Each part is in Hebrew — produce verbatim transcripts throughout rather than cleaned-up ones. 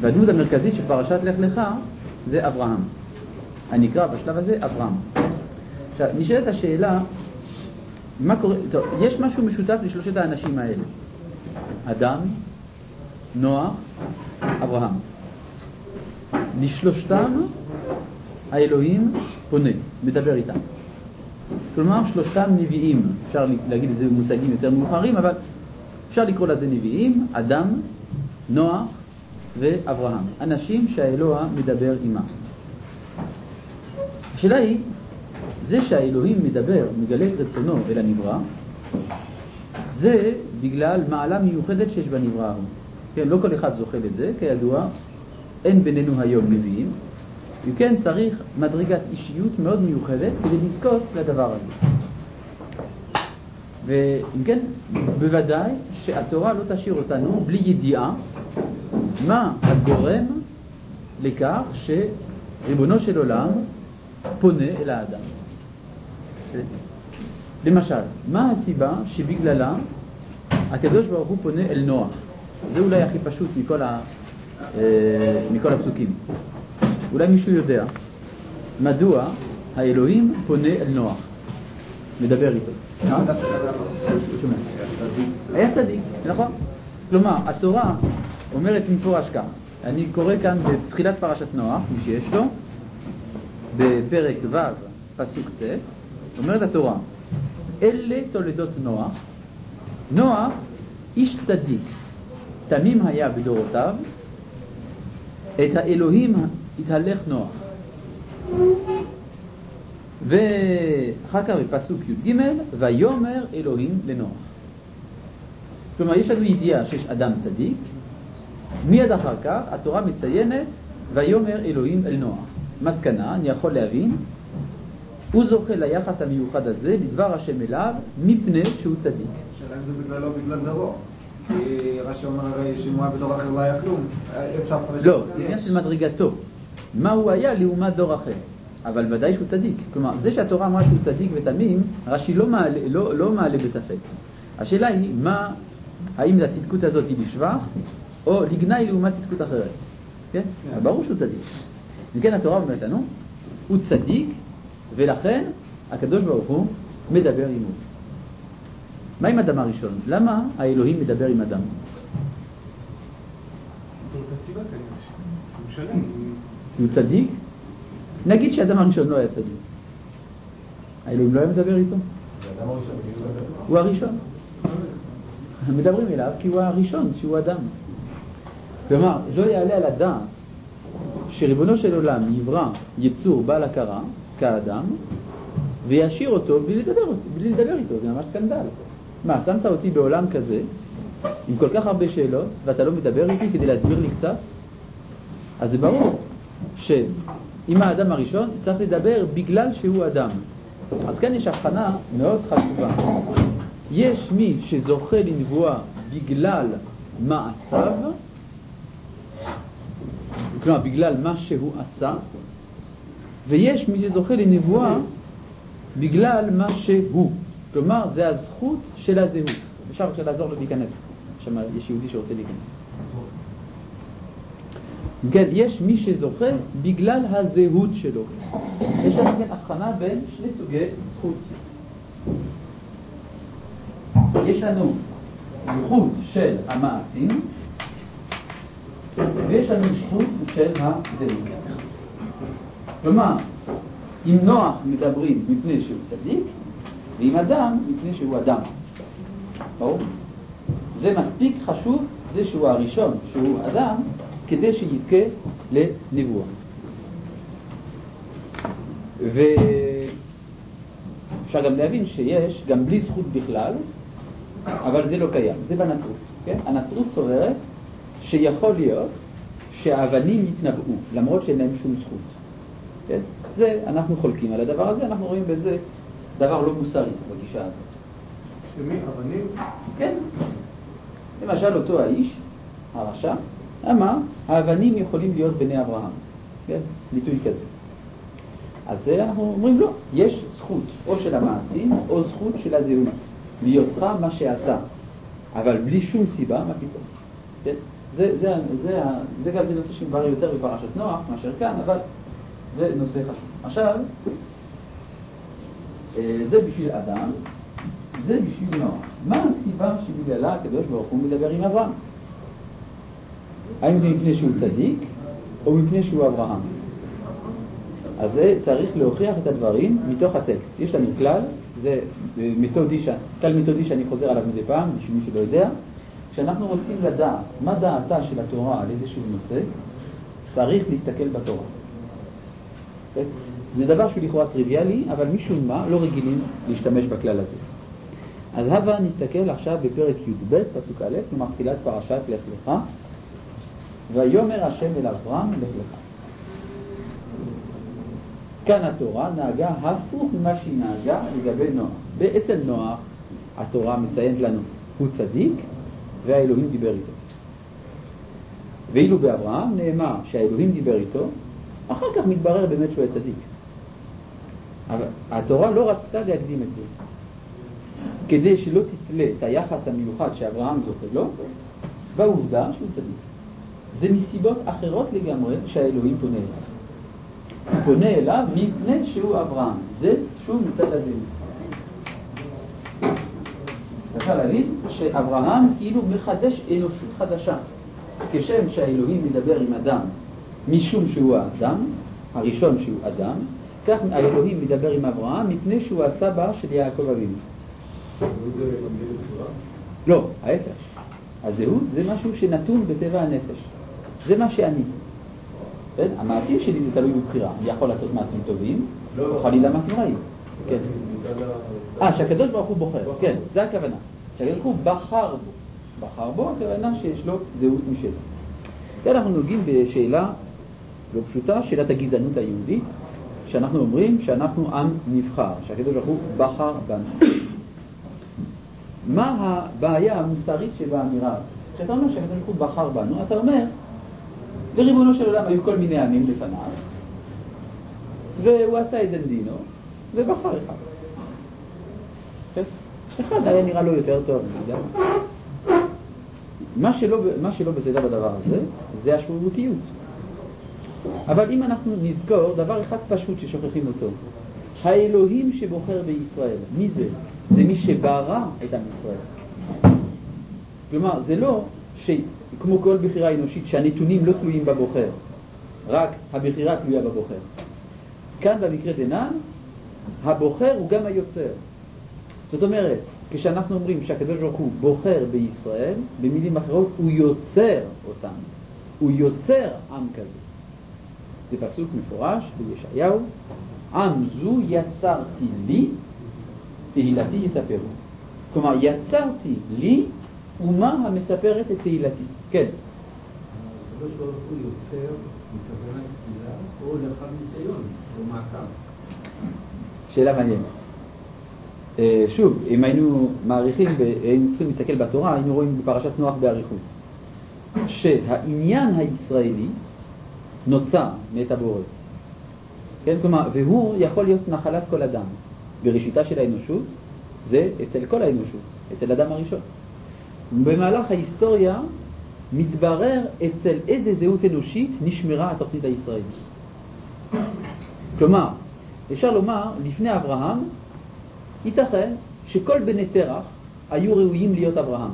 והדמות המרכזית של פרשת לך לך זה אברהם. הנקרא בשלב הזה אברהם. עכשיו, נשאלת השאלה, מה קורה? טוב, יש משהו משותף לשלושת האנשים האלה. אדם, נוח, אברהם. לשלושתם האלוהים פונה, מדבר איתם. כלומר, שלושתם נביאים. אפשר להגיד את זה במושגים יותר מאוחרים, אבל אפשר לקרוא לזה נביאים, אדם, נוח ואברהם. אנשים שהאלוה מדבר עימם. השאלה היא, זה שהאלוהים מדבר, מגלה את רצונו אל הנברא, זה בגלל מעלה מיוחדת שיש בנברא ההוא. כן, לא כל אחד זוכה לזה, כידוע, אין בינינו היום נביאים, וכן צריך מדרגת אישיות מאוד מיוחדת כדי לזכות לדבר הזה. ואם כן, בוודאי שהתורה לא תשאיר אותנו בלי ידיעה מה הגורם לכך שריבונו של עולם פונה אל האדם. למשל, מה הסיבה שבגללה הקדוש ברוך הוא פונה אל נוח? זה אולי הכי פשוט מכל, ה, מכל הפסוקים. אולי מישהו יודע מדוע האלוהים פונה אל נוח, מדבר איתו. היה צדיק, נכון? כלומר, התורה אומרת מפורש כך, אני קורא כאן בתחילת פרשת נוח, מי שיש לו, בפרק ו' פסוק ט', אומרת התורה, אלה תולדות נוח, נוח איש צדיק, תמים היה בדורותיו, את האלוהים התהלך נוח. ואחר כך בפסוק י"ג, ויאמר אלוהים לנוח. כלומר, יש לנו ידיעה שיש אדם צדיק, מיד אחר כך התורה מציינת ויאמר אלוהים אל נוח. מסקנה, אני יכול להבין, הוא זוכה ליחס המיוחד הזה לדבר השם אליו מפני שהוא צדיק. שאלה אם זה בגלל לא בגלל דרו, כי רש"י אומר הרי שמוע בדור אחר לא היה כלום. לא, זה עניין של מדרגתו. מה הוא היה לעומת דור אחר, אבל ודאי שהוא צדיק. כלומר, זה שהתורה אמרה שהוא צדיק ותמים, רש"י לא מעלה, לא, לא מעלה בספק. השאלה היא, מה, האם הצדקות הזאת היא לשבח או לגנאי לעומת צדקות אחרת? כן? כן. ברור שהוא צדיק. וכן התורה אומרת לנו, הוא צדיק, ולכן הקדוש ברוך הוא מדבר עמו. מה עם אדם הראשון? למה האלוהים מדבר עם אדם? הוא צדיק? נגיד שאדם הראשון לא היה צדיק, האלוהים לא היה מדבר איתו? הוא הראשון. מדברים אליו כי הוא הראשון, שהוא אדם. כלומר, לא יעלה על הדעת שריבונו של עולם יברא יצור בעל הכרה כאדם וישאיר אותו בלי לדבר, בלי לדבר איתו. זה ממש סקנדל. מה, שמת אותי בעולם כזה עם כל כך הרבה שאלות ואתה לא מדבר איתי כדי להסביר לי קצת? אז זה ברור שאם האדם הראשון צריך לדבר בגלל שהוא אדם. אז כאן יש הבחנה מאוד חשובה. יש מי שזוכה לנבואה בגלל מעשיו, כלומר בגלל מה שהוא עשה, ויש מי שזוכה לנבואה בגלל מה שהוא. כלומר, זה הזכות של הזהות. אפשר בבקשה לעזור לו להיכנס. שם יש יהודי שרוצה להיכנס. כן, יש מי שזוכה בגלל הזהות שלו. יש לנו כן הבחנה בין שני סוגי זכות. יש לנו זכות של המעשים, ויש לנו זכות של הזהות. כלומר, עם נוח מדברים מפני שהוא צדיק, ועם אדם מפני שהוא אדם. ברור? זה מספיק חשוב, זה שהוא הראשון, שהוא אדם, כדי שיזכה לנבואה. ואפשר גם להבין שיש גם בלי זכות בכלל, אבל זה לא קיים, זה בנצרות. כן? הנצרות סוברת שיכול להיות שהאבנים יתנבאו, למרות שאין להם שום זכות. כן? זה, אנחנו חולקים על הדבר הזה, אנחנו רואים בזה דבר לא מוסרי בגישה הזאת. שמי? אבנים? כן. למשל אותו האיש, הרשע, אמר, האבנים יכולים להיות בני אברהם. כן? ביטוי כזה. אז אנחנו אומרים לא, יש זכות או של המעשים או זכות של הזהות. להיותך מה שאתה, אבל בלי שום סיבה, מה פתאום? כן? זה, זה, זה, זה גם זה נושא שמתברר יותר בפרשת נוח מאשר כאן, אבל זה נושא חשוב. עכשיו, זה בשביל אדם, זה בשביל נוח. מה הסיבה שבגללה הקדוש ברוך הוא מדבר עם אברהם? האם זה מפני שהוא צדיק או מפני שהוא אברהם? אז זה צריך להוכיח את הדברים מתוך הטקסט. יש לנו כלל, זה מתודי, כלל מתודי שאני חוזר עליו מדי פעם, בשביל מי שלא יודע. כשאנחנו רוצים לדעת מה דעתה של התורה על איזשהו נושא, צריך להסתכל בתורה. זה דבר שהוא לכאורה טריוויאלי, אבל משום מה לא רגילים להשתמש בכלל הזה. אז הבה נסתכל עכשיו בפרק י"ב, פסוק א', כלומר תחילת פרשת לך לך. ויאמר השם אל אברהם, לך לך. כאן התורה נהגה הפוך ממה שהיא נהגה לגבי נוח. בעצם נוח התורה מציינת לנו, הוא צדיק והאלוהים דיבר איתו. ואילו באברהם נאמר שהאלוהים דיבר איתו, אחר כך מתברר באמת שהוא צדיק. אבל התורה לא רצתה להקדים את זה. כדי שלא תתלה את היחס המיוחד שאברהם זוכה לו, בעובדה שהוא צדיק. זה מסיבות אחרות לגמרי שהאלוהים פונה אליו. הוא פונה אליו מפני שהוא אברהם. זה שוב מצד הזהות. אפשר להגיד שאברהם כאילו מחדש אנושות חדשה. כשם שהאלוהים מדבר עם אדם משום שהוא האדם, הראשון שהוא אדם, כך האלוהים מדבר עם אברהם מפני שהוא הסבא של יעקב אבינו. לא, ההפך. הזהות זה משהו שנתון בטבע הנפש. זה מה שאני. כן? המעשים שלי זה תלוי בבחירה. אני יכול לעשות מעשים טובים, או חלילה מעשים רעים. כן. אה, שהקדוש ברוך הוא בוחר. כן, זה הכוונה. שהקדוש ברוך הוא בחר בו. בחר בו, הכוונה שיש לו זהות משלו. כאן אנחנו נוגעים בשאלה לא פשוטה, שאלת הגזענות היהודית, שאנחנו אומרים שאנחנו עם נבחר, שהקדוש ברוך הוא בחר בנו. מה הבעיה המוסרית שבאמירה הזאת? כשאתה אומר שהקדוש ברוך הוא בחר בנו, אתה אומר, לריבונו של עולם היו כל מיני עמים לפניו, והוא עשה את דנדינו, ובחר אחד. אחד היה נראה לו יותר טוב, מה שלא, מה שלא בסדר בדבר הזה, זה השרירותיות. אבל אם אנחנו נזכור דבר אחד פשוט ששוכחים אותו, האלוהים שבוחר בישראל, מי זה? זה מי שברא את עם ישראל. כלומר, זה לא שכמו כל בחירה אנושית שהנתונים לא תלויים בבוחר, רק הבחירה תלויה בבוחר. כאן במקרה דנן, הבוחר הוא גם היוצר. זאת אומרת, כשאנחנו אומרים שהקדוש ברוך הוא בוחר בישראל, במילים אחרות הוא יוצר אותם. הוא יוצר עם כזה. זה פסוק מפורש בישעיהו, עם זו יצרתי לי, תהילתי יספרו. כלומר, יצרתי לי אומה המספרת את תהילתי. כן. הקדוש ברוך הוא יוצר מכוונת תפילה או לאחר ניסיון או מעקב? שאלה מעניינת. שוב, אם היינו מעריכים, היינו צריכים להסתכל בתורה, היינו רואים בפרשת נוח באריכות, שהעניין הישראלי נוצר מאת הבורא. כן? כלומר, והוא יכול להיות נחלת כל אדם. בראשיתה של האנושות, זה אצל כל האנושות, אצל אדם הראשון. במהלך ההיסטוריה מתברר אצל איזה זהות אנושית נשמרה התוכנית הישראלית. כלומר, אפשר לומר, לפני אברהם, ייתכן שכל בני תרח היו ראויים להיות אברהם.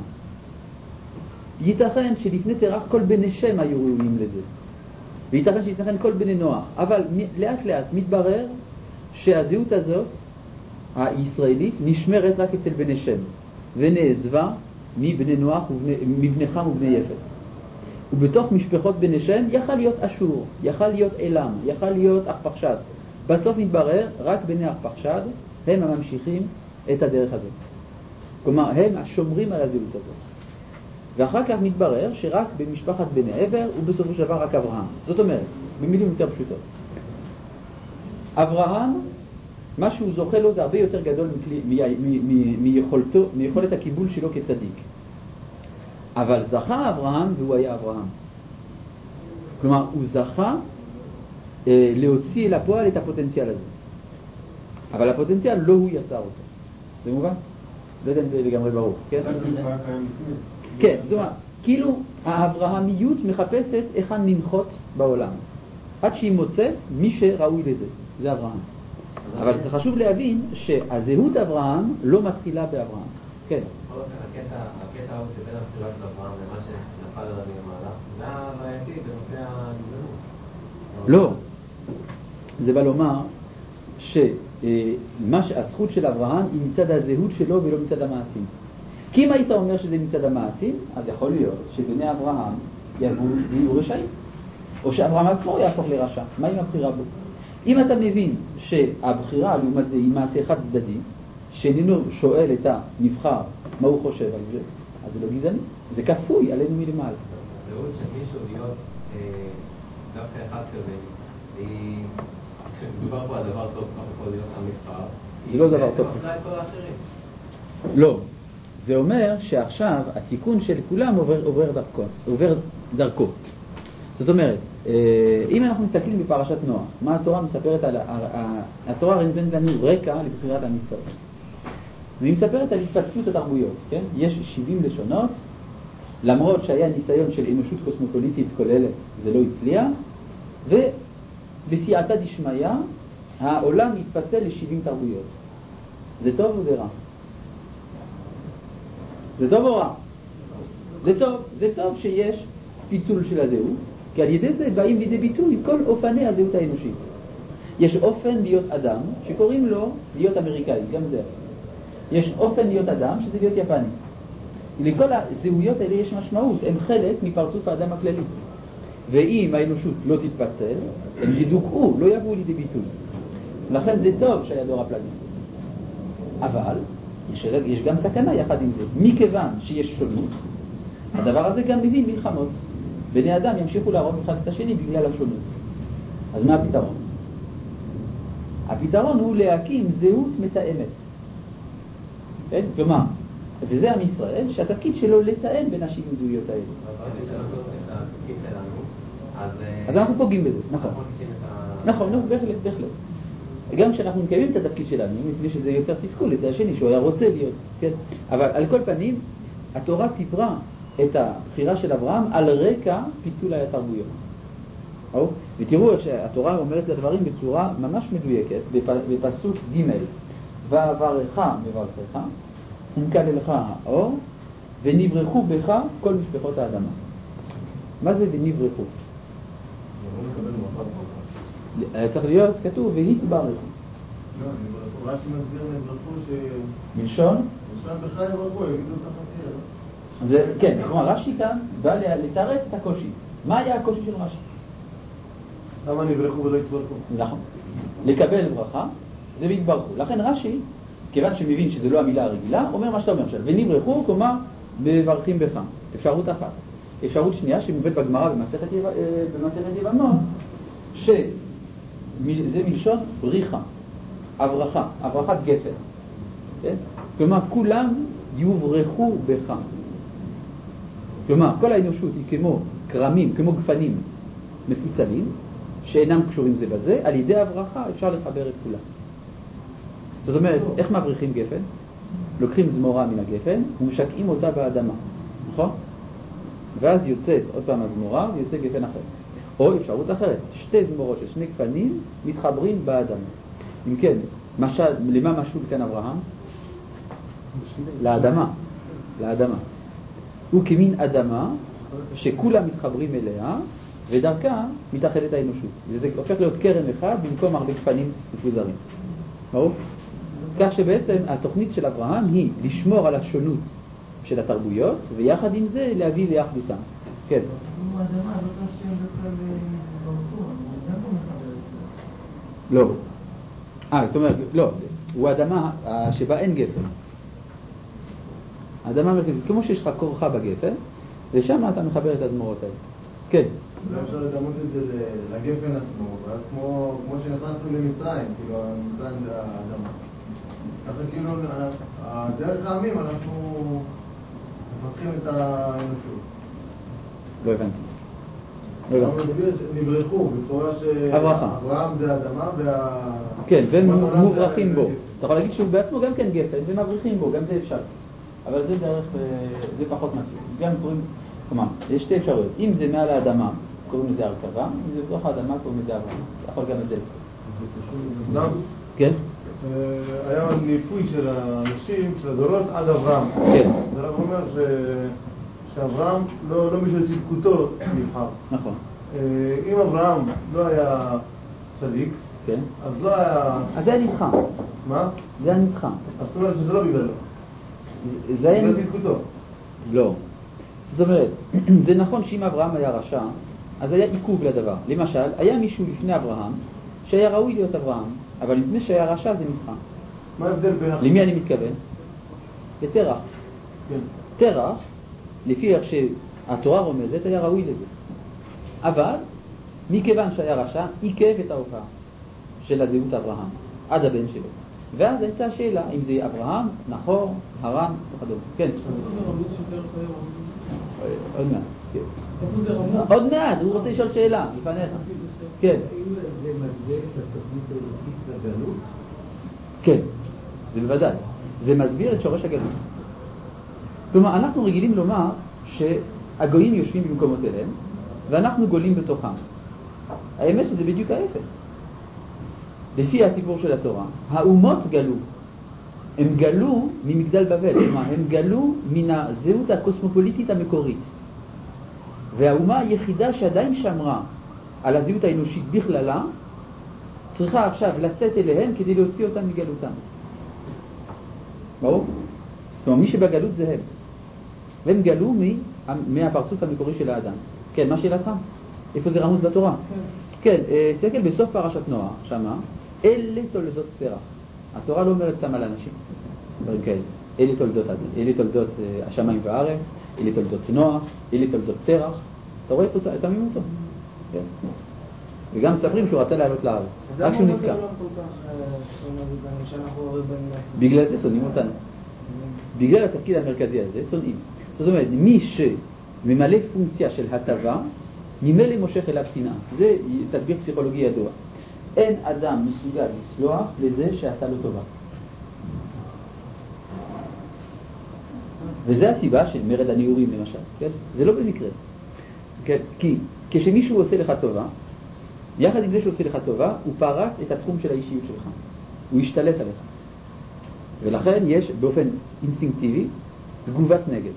ייתכן שלפני תרח כל בני שם היו ראויים לזה. וייתכן שייתכן כל בני נוח. אבל לאט לאט מתברר שהזהות הזאת, הישראלית, נשמרת רק אצל בני שם. ונעזבה מבני נוח, מבני חם ובני יפת. ובתוך משפחות בני שם יכל להיות אשור, יכל להיות אלם, יכל להיות ארפחשד. בסוף מתברר רק בני ארפחשד הם הממשיכים את הדרך הזאת. כלומר, הם השומרים על הזהות הזאת. ואחר כך מתברר שרק במשפחת בני עבר ובסופו של דבר רק אברהם. זאת אומרת, במילים יותר פשוטות, אברהם, מה שהוא זוכה לו זה הרבה יותר גדול מיכולתו, מיכולת הקיבול שלו כצדיק. אבל זכה אברהם והוא היה אברהם. כלומר, הוא זכה אה, להוציא אל הפועל את הפוטנציאל הזה. אבל הפוטנציאל לא הוא יצר אותו. זה מובן? לא יודע אם זה לגמרי ברור. כן? כן, זאת אומרת, כאילו האברהמיות מחפשת היכן לנחות בעולם, עד שהיא מוצאת מי שראוי לזה, זה אברהם. אבל זה חשוב להבין שהזהות אברהם לא מתחילה באברהם. כן. הקטע הוא שבין הבחירה של אברהם למה שנפל עליו מלמעלה, זה הבעייתי בנושא הגזענות. לא. זה בא לומר שהזכות של אברהם היא מצד הזהות שלו ולא מצד המעשים. כי אם היית אומר שזה מצד המעשים, אז יכול להיות שבני אברהם יהיו רשעים, או שאברהם עצמו יהפוך לרשע. מה עם הבחירה בו? אם אתה מבין שהבחירה לעומת זה היא מעשה חד צדדי, שאיננו שואל את הנבחר מה הוא חושב על זה, אז זה לא גזעני, זה כפוי עלינו מלמעלה. הזהות של מישהו להיות דווקא אחד כזה, כשמדובר פה על דבר טוב, כמו יכול להיות הנבחר, זה לא דבר טוב. זה מפלה את כל האחרים. לא. זה אומר שעכשיו התיקון של כולם עובר, עובר דרכו, עובר דרכו. זאת אומרת, אם אנחנו מסתכלים בפרשת נוח, מה התורה מספרת על... התורה נותנת לנו רקע לבחירת עם ישראל. והיא מספרת על התפצלות התרבויות, כן? יש שבעים לשונות, למרות שהיה ניסיון של אנושות קוסמופוליטית כוללת, זה לא הצליח, ובסייעתא דשמיא, העולם התפצל ל-שבעים תרבויות. זה טוב או זה רע? זה טוב או רע? זה טוב, זה טוב שיש פיצול של הזהות, כי על ידי זה באים לידי ביטוי כל אופני הזהות האנושית. יש אופן להיות אדם שקוראים לו להיות אמריקאי, גם זה. יש אופן להיות אדם שזה להיות יפני. לכל הזהויות האלה יש משמעות, הם חלק מפרצוף האדם הכללי. ואם האנושות לא תתפצל, הם ידוכאו, לא יבואו לידי ביטוי. לכן זה טוב שהיה דור הפלגים. אבל יש, יש גם סכנה יחד עם זה. מכיוון שיש שונות, הדבר הזה גם מביא מלחמות. בני אדם ימשיכו להרוג אחד את השני בגלל השונות. אז מה הפתרון? הפתרון הוא להקים זהות מתאמת. כן? כלומר, וזה עם ישראל, שהתפקיד שלו לתאם בין השבעים זהויות האלה. אז אנחנו פוגעים בזה, נכון. נכון, נו, בהחלט, בהחלט. גם כשאנחנו מקיימים את התפקיד שלנו, מפני שזה יוצר תסכול לצד השני, שהוא היה רוצה להיות, כן? אבל על כל פנים, התורה סיפרה את הבחירה של אברהם על רקע פיצול התרבויות. ותראו איך שהתורה אומרת את הדברים בצורה ממש מדויקת, בפסוק ג' ועברך מברכך, ומקללך האור, ונברחו בך כל משפחות האדמה. מה זה ונברחו? צריך להיות כתוב והתברכו. לא, נברחו, רש"י מסביר נברחו ש... מלשון? מלשון בכלל נברחו, יגידו את החצי. זה, כן, כלומר רש"י כאן בא לתרץ את הקושי. מה היה הקושי של רש"י? למה נברחו ולא התברכו? נכון. לקבל ברכה זה והתברכו. לכן רש"י, כיוון שמבין שזה לא המילה הרגילה, אומר מה שאתה אומר עכשיו. ונברחו, כלומר, מברכים בך. אפשרות אחת. אפשרות שנייה שמובאת בגמרא במסכת יבמות, שזה מלשון בריחה, הברכה, הברכת גפן. כן? כלומר, כולם יוברחו בך. כלומר, כל האנושות היא כמו קרמים, כמו גפנים מפוצלים, שאינם קשורים זה בזה, על ידי הברכה אפשר לחבר את כולם. זאת אומרת, איך מבריחים גפן? לוקחים זמורה מן הגפן ומשקעים אותה באדמה, נכון? ואז יוצאת עוד פעם הזמורה ויוצא גפן אחר. או אפשרות אחרת, שתי זמורות של שני גפנים מתחברים באדמה. אם כן, משל, למה משול כאן אברהם? לאדמה, לאדמה. הוא כמין אדמה שכולם מתחברים אליה ודרכה מתאחדת האנושות. וזה הופך להיות קרן אחד במקום הרבה גפנים מפוזרים. ברור? כך שבעצם התוכנית של אברהם היא לשמור על השונות של התרבויות ויחד עם זה להביא לאחדותם. כן. לא. אה, זאת אומרת, לא. הוא אדמה שבה אין גפן. האדמה מרכזית, כמו שיש לך כורחה בגפן, ושם אתה מחבר את הזמורות האלה. כן. אולי אפשר לדמות את זה לגפן עצמו, ואז כמו שנכנסנו למצרים, כאילו, מצרים זה האדמה. ככה כאילו, דרך העמים אנחנו מפתחים את האנושות. לא הבנתי. נברחו, בצורה שאברהם זה האדמה וה... כן, והם מוברחים בו. אתה יכול להגיד שהוא בעצמו גם כן גפן, ומבריחים בו, גם זה אפשר. אבל זה דרך, זה פחות מצוי. גם קוראים, כלומר, יש שתי אפשרויות. אם זה מעל האדמה, קוראים לזה הרכבה, אם זה בתוך האדמה, קוראים לזה אברהם. אתה יכול גם את זה קצת. כן? היה ניפוי של האנשים, של הדורות, עד אברהם. כן. זה רק אומר שאברהם לא בשביל צדקותו נבחר. נכון. אם אברהם לא היה צדיק, כן. אז לא היה... אז זה היה נבחר. מה? זה היה נבחר. אז זאת אומרת שזה לא בגללו. זה היה... זה צדקותו. לא. זאת אומרת, זה נכון שאם אברהם היה רשע, אז היה עיכוב לדבר. למשל, היה מישהו לפני אברהם שהיה ראוי להיות אברהם, אבל לפני שהיה רשע זה נבחר. מה ההבדל בין... למי אני מתכוון? לתרח. כן. תרח, לפי איך שהתורה רומזת, היה ראוי לזה. אבל, מכיוון שהיה רשע, עיכב את ההופעה של הזהות אברהם, עד הבן שלו. ואז הייתה השאלה, אם זה אברהם, נחור, הרן וכדומה. כן. עוד מעט. עוד מעט, הוא רוצה לשאול שאלה, לפניך. כן. זה מסביר את התוכנית האלוקית לגלות? כן, זה בוודאי. זה מסביר את שורש הגלות. כלומר, אנחנו רגילים לומר שהגויים יושבים במקומות אליהם, ואנחנו גולים בתוכם. האמת שזה בדיוק ההפך. לפי הסיפור של התורה, האומות גלו. הם גלו ממגדל בבל, כלומר, הם גלו מן הזהות הקוסמופוליטית המקורית. והאומה היחידה שעדיין שמרה על הזהות האנושית בכללה, צריכה עכשיו לצאת אליהם כדי להוציא אותם מגלותם. ברור? כלומר, מי שבגלות זה הם. והם גלו מהפרצוף המקורי של האדם. כן, מה שאלתך? איפה זה רמוז בתורה? כן, תסתכל בסוף פרשת נוח, שמה, אלה תולדות תרח. התורה לא אומרת סתם על אנשים. דברים כאלה. אלה תולדות, אלה תולדות השמיים והארץ, אלה תולדות נוח, אלה תולדות תרח. אתה רואה איפה שמים אותו? כן. וגם מספרים שהוא רצה לעלות לארץ. רק שהוא נתקע. בגלל זה שונאים אותנו. בגלל התפקיד המרכזי הזה שונאים. זאת אומרת, מי שממלא פונקציה של הטבה, ממילא מושך אליו שנאה. זה תסביר פסיכולוגי ידוע. אין אדם מסוגל לסלוח לזה שעשה לו טובה. וזה הסיבה של מרד הנעורים למשל. כן? זה לא במקרה. כן? כי כשמישהו עושה לך טובה, יחד עם זה שהוא עושה לך טובה, הוא פרץ את התחום של האישיות שלך. הוא ישתלט עליך. ולכן יש באופן אינסטינקטיבי תגובת נגד.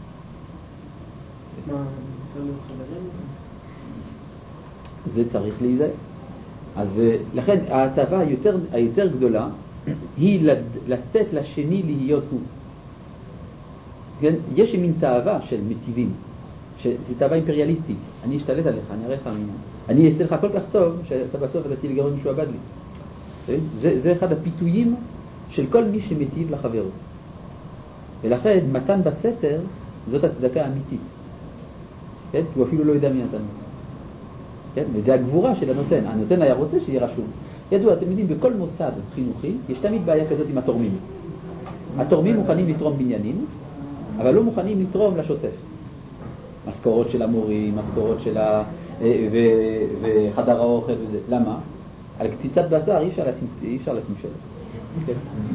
זה צריך להיזהר. אז לכן ההטבה היותר, היותר גדולה היא לתת לשני להיות הוא. כן? יש מין תאווה של מטיבים, שזו תאווה אימפריאליסטית. אני אשתלט עליך, אני אראה לך, אני אעשה לך כל כך טוב שאתה בסוף אתה תהיה לגרום משהו עבד לי. כן? זה, זה אחד הפיתויים של כל מי שמטיב לחברות. ולכן מתן בסתר זאת הצדקה האמיתית. כן? הוא אפילו לא יודע מי נתן. כן? וזה הגבורה של הנותן. הנותן היה רוצה שיהיה רשום. ידוע, אתם יודעים, בכל מוסד חינוכי יש תמיד בעיה כזאת עם התורמים. התורמים מוכנים לתרום בניינים, אבל לא מוכנים לתרום לשוטף. משכורות של המורים, משכורות של ה... ו... וחדר האוכל וזה. למה? על קציצת בשר אי אפשר לשים, אי אפשר לשים שלט. כן.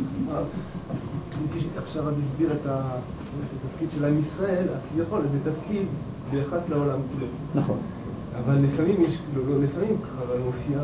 עכשיו אני אסביר את התפקיד של עם ישראל, אז כביכול זה תפקיד ביחס לעולם כולו. נכון. אבל לפעמים יש, לפעמים ככה מופיע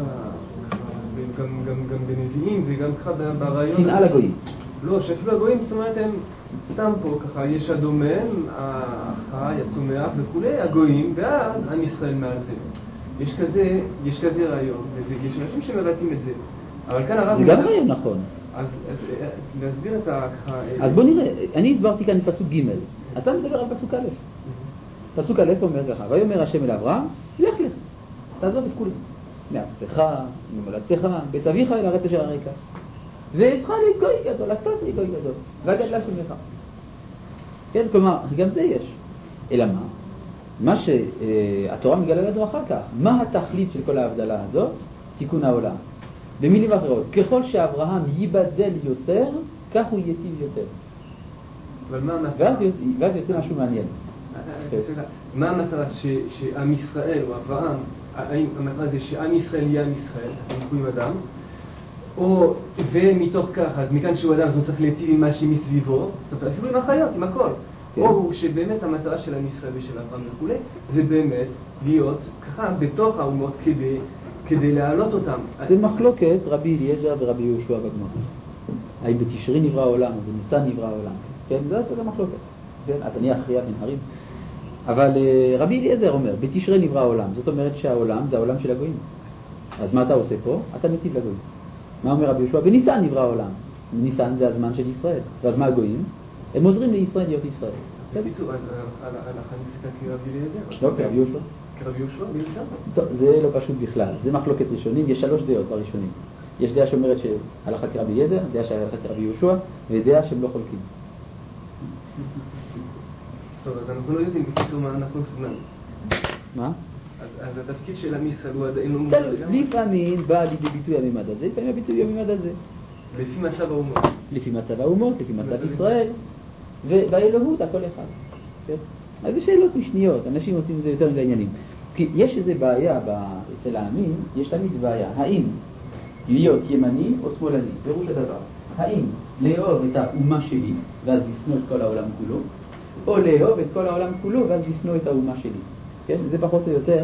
גם בנביאים וגם ככה ברעיון... שנאה לגויים. לא, שאפילו הגויים, זאת אומרת, הם סתם פה ככה, יש הדומם, החי, הצומח וכולי, הגויים, ואז עם ישראל מעל זה. יש כזה, יש כזה רעיון, ויש אנשים שמבטאים את זה. אבל כאן הרב... זה גם רעיון נכון. אז להסביר את ה... אז בוא נראה, אני הסברתי כאן פסוק ג', אתה מדבר על פסוק א'. פסוק א' אומר ככה, ויאמר השם אל אברהם, לך לך, תעזוב את כולם. מארצך, ממולדתך, בית אביך אל הארץ אשר אראך. ואעשך לי גוי גדול, אתה תהיה גוי גדול, ואגדלה שמך. כן, כלומר, גם זה יש. אלא מה? מה שהתורה מגלה לנו אחר כך, מה התכלית של כל ההבדלה הזאת? תיקון העולם. במילים אחרות, ככל שאברהם ייבדל יותר, כך הוא ייטיב יותר. אבל מה המטרה? ואז יוצא משהו מעניין. מה המטרה שעם ישראל או אברהם, האם המטרה זה שעם ישראל יהיה עם ישראל, הוא עם אדם, או ומתוך כך, אז מכאן שהוא אדם, אז הוא צריך להיטיב עם מה שמסביבו, אפילו עם החיות, עם הכל. או שבאמת המטרה של עם ישראל ושל אברהם וכו' זה באמת להיות ככה בתוך האומות כדי, כדי להעלות אותם. זה מחלוקת רבי אליעזר ורבי יהושע בגמרא. האם בתשרי נברא העולם או בניסן נברא העולם. כן, זה זה המחלוקת. כן, אז אני אכריע בין הרים. אבל רבי אליעזר אומר, בתשרי נברא העולם. זאת אומרת שהעולם זה העולם של הגויים. אז מה אתה עושה פה? אתה מטיב לגויים. מה אומר רבי יהושע? בניסן נברא העולם. ניסן זה הזמן של ישראל. ואז מה הגויים? הם עוזרים לישראל להיות ישראל. בקיצור, הלכה נסיקה כרבי אליעזר? לא, כרבי יהושע. כרבי יהושע? בניסן? טוב, זה לא פשוט בכלל. זה מחלוקת ראשונים. יש שלוש דעות בראשונים. יש דעה שאומרת שהלכה כרבי אליעזר, דעה שהלכה כרבי יהושע, ודעה שהם לא חולקים. טוב, אז אנחנו לא יודעים בקיצור מה אנחנו סוגננו. מה? אז התפקיד של עם ישראל הוא עדיין לא מובן לגמרי? לפעמים בא לידי ביטוי הממד הזה, לפעמים הביטוי הממד הזה. לפי מצב האומות. לפי מצב האומות, לפי מצב ישראל, ובאלוהות הכל אחד. כן? אז זה שאלות משניות, אנשים עושים את זה יותר מדי עניינים. כי יש איזו בעיה אצל העמים, יש תמיד בעיה. האם להיות ימני או שמאלני? פירוש הדבר. האם לאהוב את האומה שלי, ואז לשנוא את כל העולם כולו, או לאהוב את כל העולם כולו, ואז לשנוא את האומה שלי. כן? זה פחות או יותר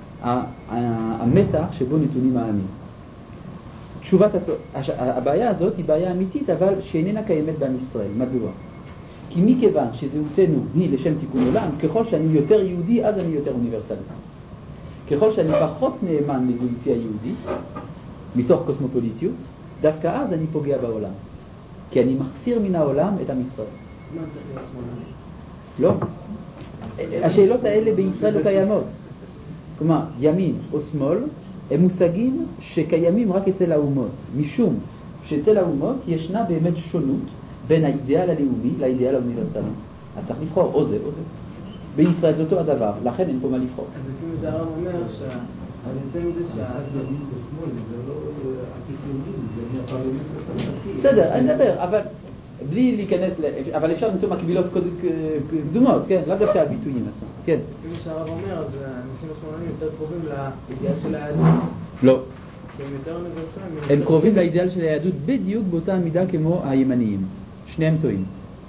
המתח שבו נתונים העמים. תשובת הבעיה הזאת היא בעיה אמיתית, אבל שאיננה קיימת בעם ישראל. מדוע? כי מכיוון שזהותנו היא לשם תיקון עולם, ככל שאני יותר יהודי, אז אני יותר אוניברסלי. ככל שאני פחות נאמן לזהותי היהודית, מתוך קוסמופוליטיות, דווקא אז אני פוגע בעולם. כי אני מחסיר מן העולם את עם ישראל. מה צריך להיות שמאלני? לא. השאלות האלה בישראל לא קיימות. כלומר, ימין או שמאל הם מושגים שקיימים רק אצל האומות. משום שאצל האומות ישנה באמת שונות בין האידאל הלאומי לאידאל האוניברסלי. אז צריך לבחור או זה או זה. בישראל זה אותו הדבר, לכן אין פה מה לבחור. אז לפעמים זה הרב אומר שה... אז יותר מזה שה... ימין ושמאל זה לא הקיצוניים, זה מהפרלמנט הסתמכתי. בסדר, אני מדבר, אבל בלי להיכנס ל... אבל אפשר למצוא מקבילות קדומות, כן? לאו דווקא הביטויים עצמם, כן. לפעמים שהרב אומר, אז אנשים השמאלנים יותר קרובים לאידאל של היהדות. לא. שהם יותר אוניברסליים. הם קרובים לאידאל של היהדות בדיוק באותה מידה כמו הימניים. שניהם טועים.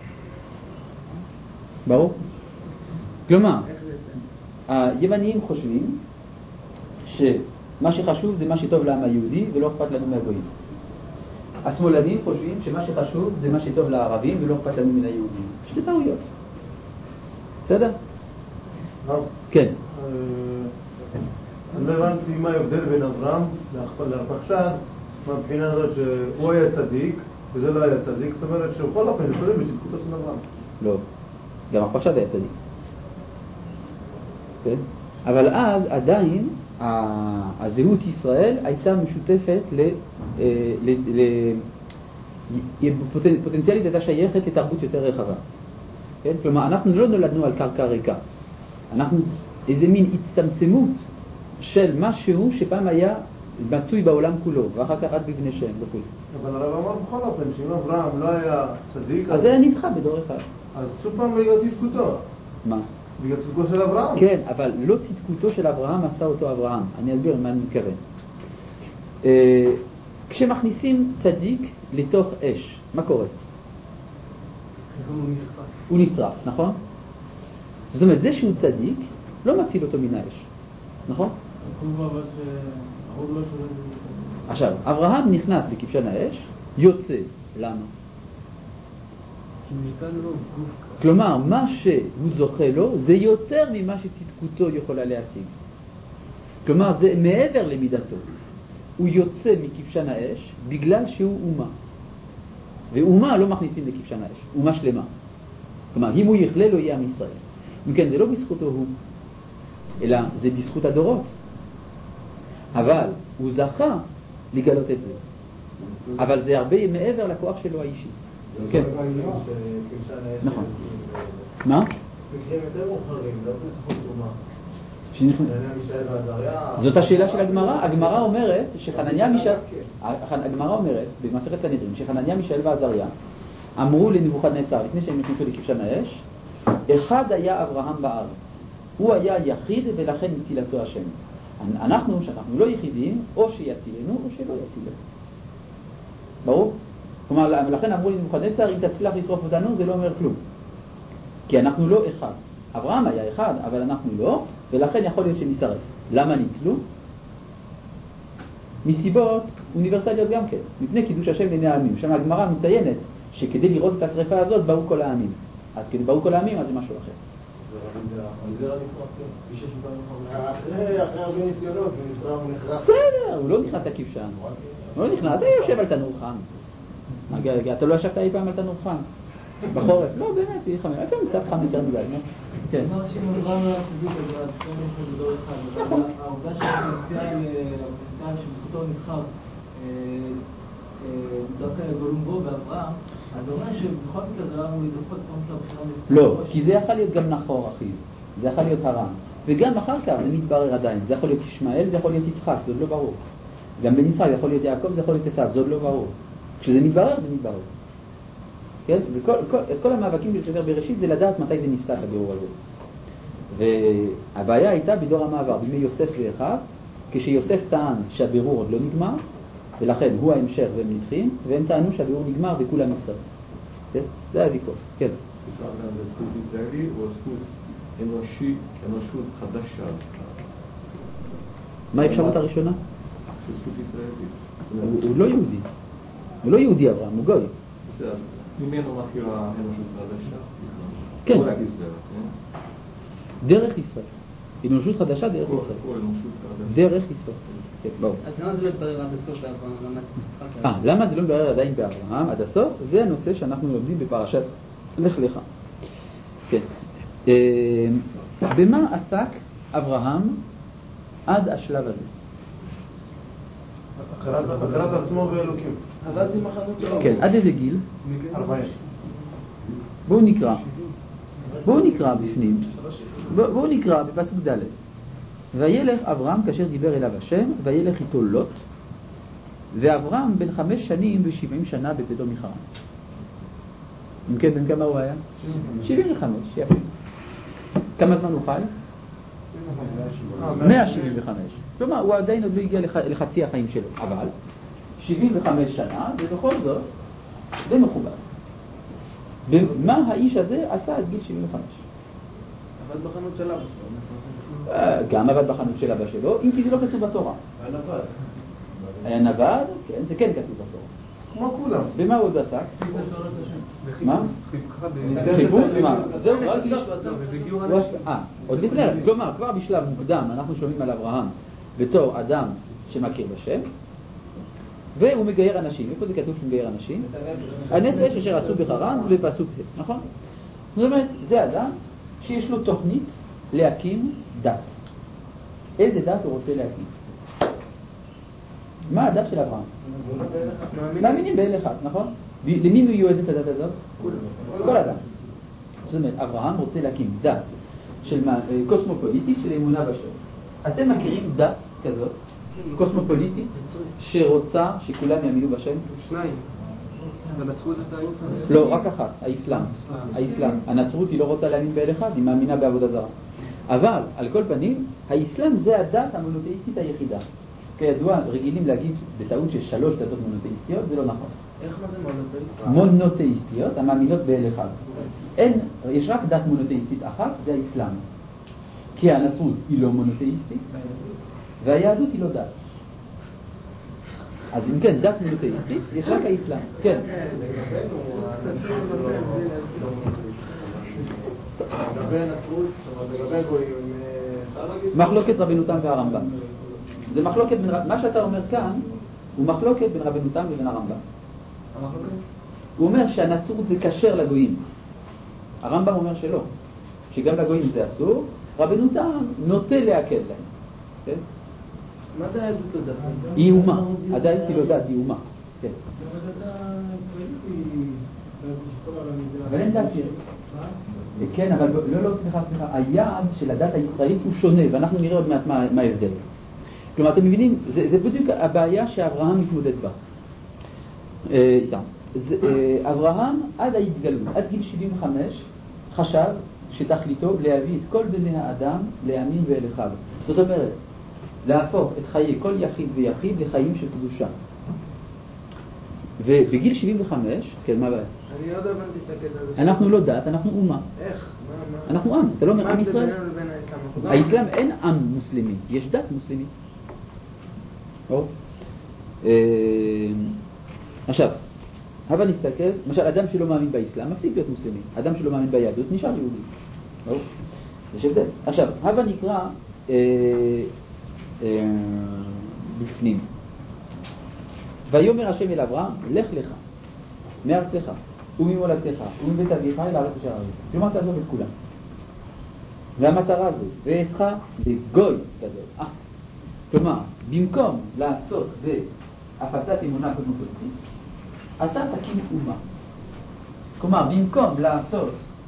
ברור? כלומר, הימניים חושבים שמה שחשוב זה מה שטוב לעם היהודי ולא אכפת לנו מהגויים. השמאלנים חושבים שמה שחשוב זה מה שטוב לערבים ולא אכפת לנו מן היהודים. שתי טעויות. בסדר? כן. אני לא הבנתי מה ההבדל בין אברהם לארפחשד מהבחינה הזאת שהוא היה צדיק וזה לא היה צדיק, זאת אומרת שבכל אופן זה תלוי בצדקותו של אברהם. לא, גם ארפחשד היה צדיק. כן? אבל אז עדיין הזהות ישראל הייתה משותפת ל... פוטנציאלית הייתה שייכת לתרבות יותר רחבה. כן? כלומר, אנחנו לא נולדנו על קרקע ריקה. אנחנו איזה מין הצטמצמות של משהו שפעם היה מצוי בעולם כולו, ואחר כך רק בבני שם וכו'. אבל הרב אמר בכל אופן, שאם אברהם לא היה צדיק... אז זה היה נדחה בדור אחד. אז שוב פעם בגלל צדקותו. מה? בגלל צדקותו של אברהם. כן, אבל לא צדקותו של אברהם עשתה אותו אברהם. אני אסביר מה אני מתכוון. כשמכניסים צדיק לתוך אש, מה קורה? הוא נשרף, נכון? זאת אומרת, זה שהוא צדיק לא מציל אותו מן האש, נכון? עכשיו, אברהם נכנס בכבשן האש, יוצא. למה? כלומר, מה שהוא זוכה לו זה יותר ממה שצדקותו יכולה להשיג. כלומר, זה מעבר למידתו. הוא יוצא מכבשן האש בגלל שהוא אומה. ואומה לא מכניסים לכבשן האש, אומה שלמה. כלומר, אם הוא יחלה לא יהיה עם ישראל. וכן, זה לא בזכותו הוא, אלא זה בזכות הדורות. אבל הוא זכה לגלות את זה. אבל זה הרבה מעבר לכוח שלו האישי. כן. נכון. מה? מקרים יותר מוכרים, לא בזכות אומה. זאת השאלה של הגמרא. הגמרא אומרת שחנניה מישאל, הגמרא אומרת במסכת סנהדרין שחנניה מישאל ועזריה אמרו לנבוכדנצר לפני שהם נכנסו לכבשן האש, אחד היה אברהם בארץ, הוא היה יחיד ולכן הצילתו השם. אנחנו שאנחנו לא יחידים, או שיצילנו או שלא יצילנו. ברור? כלומר, לכן אמרו לנבוכדנצר, אם תצליח לשרוף אותנו זה לא אומר כלום. כי אנחנו לא אחד. אברהם היה אחד, אבל אנחנו לא, ולכן יכול להיות שנשרף. למה ניצלו? מסיבות אוניברסליות גם כן, מפני קידוש השם לעיני העמים. שם הגמרא מציינת שכדי לראות את השריפה הזאת באו כל העמים. אז כדי באו כל העמים, אז זה משהו אחר. אחרי הרבה ניסיונות, הוא נחרף. בסדר, הוא לא נכנס לכבשן. הוא לא נכנס, הוא יושב על תנור חם. אתה לא ישבת אי פעם על תנור חם? בחורף? לא, באמת, היא חמים. איפה הם קצת חם יותר מדי, נו? כן. אמר שאם עברה מהחזית, אז כן יש בדור אחד. אבל העובדה שהפוטנציאל שבזכותו נבחר דווקא גולום בו ואברהם, אז זה אומר שבכל מקרה זה לא אמור לדחות פעם של הבחירה. לא, כי זה יכול להיות גם נחור, אחי. זה יכול להיות הרם. וגם אחר כך זה מתברר עדיין. זה יכול להיות ישמעאל, זה יכול להיות יצחק, זה עוד לא ברור. גם בן יצחק זה יכול להיות יעקב, זה יכול להיות עשיו, זה עוד לא ברור. כשזה מתברר, זה מתברר. כן? וכל כל, כל המאבקים של ספר בראשית זה לדעת מתי זה נפסק הבירור הזה. והבעיה הייתה בדור המעבר, בימי יוסף ואחיו, כשיוסף טען שהבירור עוד לא נגמר, ולכן הוא ההמשך והם נדחים, והם טענו שהבירור נגמר וכולם ישראל. כן? זה היה ויכוח. כן. אפשר גם זכות ישראלי או זכות אנושי, אנושות חדשה? מה האפשרות הראשונה? זכות ישראלית. הוא, הוא לא יהודי. הוא לא יהודי אברהם, הוא גוי. בסדר. ממנו מתחילה אנושות חדשה? כן. כל ישראל, כן? דרך ישראל. אנושות חדשה דרך ישראל. כל אנושות חדשה. דרך ישראל. כן, בואו. אז למה זה לא התברר עד הסוף באברהם? אה, למה זה לא מתברר עדיין באברהם עד הסוף? זה הנושא שאנחנו לומדים בפרשת לך לך. כן. במה עסק אברהם עד השלב הזה? הכרת עצמו ואלוקים. עבד עם החנות שלו. כן, עד איזה גיל? ארבעים. בואו נקרא. בואו נקרא בפנים. בואו נקרא בפסוק ד'. וילך אברהם כאשר דיבר אליו השם, וילך איתו לוט, ואברהם בן חמש שנים ושבעים שנה בצאתו מחרן. אם כן, בן כמה הוא היה? שבעים וחמש, יפה. כמה זמן הוא חי? מאה שבעים וחמש. כלומר, הוא עדיין עוד לא הגיע לחצי החיים שלו, אבל שבעים וחמש שנה, ובכל זאת, זה מכובד. ומה האיש הזה עשה עד גיל שבעים וחמש? עבד בחנות של אבא שלו. גם עבד בחנות של אבא שלו, אם כי זה לא כתוב בתורה. היה נווד. היה נווד, כן, זה כן כתוב בתורה. כמו כולם. במה הוא עוד עסק? מה? חיפוש? מה? זהו, רק הוא עשה... אה, עוד לפני, כלומר, כבר בשלב מוקדם אנחנו שומעים על אברהם בתור אדם שמכיר בשם, והוא מגייר אנשים. איפה זה כתוב שהוא מגייר אנשים? הנפש אשר עשו בחרן זה בפסוק ה', נכון? זאת אומרת, זה אדם שיש לו תוכנית להקים דת. איזה דת הוא רוצה להקים? מה הדת של אברהם? מאמינים באל אחד, נכון? למי מיועדת הדת הזאת? כל אדם. זאת אומרת, אברהם רוצה להקים דת של קוסמופוליטית של אמונה בשם. אתם מכירים דת כזאת, קוסמופוליטית, שרוצה שכולם יאמינו בשם? שניים. הנצרות אתה לא, רק אחת, האסלאם. האסלאם. הנצרות היא לא רוצה להאמין באל אחד, היא מאמינה בעבודה זרה. אבל, על כל פנים, האסלאם זה הדת המונותאיסטית היחידה. כידוע, רגילים להגיד בטעות שיש שלוש דתות מונותאיסטיות, זה לא נכון. איך מה זה מונותאיסטיות? מונותאיסטיות, המאמינות באל אחד. אין, יש רק דת מונותאיסטית אחת, זה האסלאם. כי הנצרות היא לא מונותאיסטית, והיהדות היא לא דת. אז אם כן, דת מונותאיסטית, יש רק האסלאם. כן. לגבי הנצרות, לגבי גויים, מחלוקת רבנותם והרמב"ם. זה מחלוקת בין, מה שאתה אומר כאן הוא מחלוקת בין רבנותם לבין הרמב"ם. הוא אומר שהנצרות זה כשר לגויים. הרמב"ם אומר שלא, שגם לגויים זה אסור. רבנותם נוטה להקל להם. כן? מה זה היהדות לא דת? היא אומה. עדיין היא לא דת, היא אומה. כן. אבל אין דת שיש. כן, אבל לא, לא, סליחה, סליחה. היעד של הדת הישראלית הוא שונה, ואנחנו נראה עוד מעט מה, מה ההבדל. כלומר, אתם מבינים, זה, זה בדיוק הבעיה שאברהם מתמודד בה. איתה. זה, אברהם עד ההתגלות, עד גיל שבעים וחמש, חשב שתכליתו להביא את כל בני האדם להאמין באל אחד. זאת אומרת, להפוך את חיי כל יחיד ויחיד לחיים של קדושה. ובגיל שבעים וחמש, כן, מה הבעיה? אני עוד הבנתי את הקטע הזה. אנחנו לא דת, אנחנו אומה. איך? מה, מה? אנחנו עם, אתה לא אומר עם ישראל? מה זה בינינו לבין האסלאם? האסלאם אין עם מוסלמי, יש דת מוסלמית. או? עכשיו, אבל נסתכל, למשל, אדם שלא מאמין באסלאם מפסיק להיות מוסלמי, אדם שלא מאמין ביהדות נשאר יהודי. או? יש הבדל. עכשיו, הבה נקרא אה, אה, בפנים. ויאמר השם אל אברהם, לך לך מארצך וממולדתך ומבית אביך אל הארץ אשר אראך. כלומר תעזוב את כולם. והמטרה זה, ואעשך לגוי גדול. אה, כלומר, במקום לעסוק בהפצת אמונה קודמותית, אתה תקים אומה. כלומר, במקום לעשות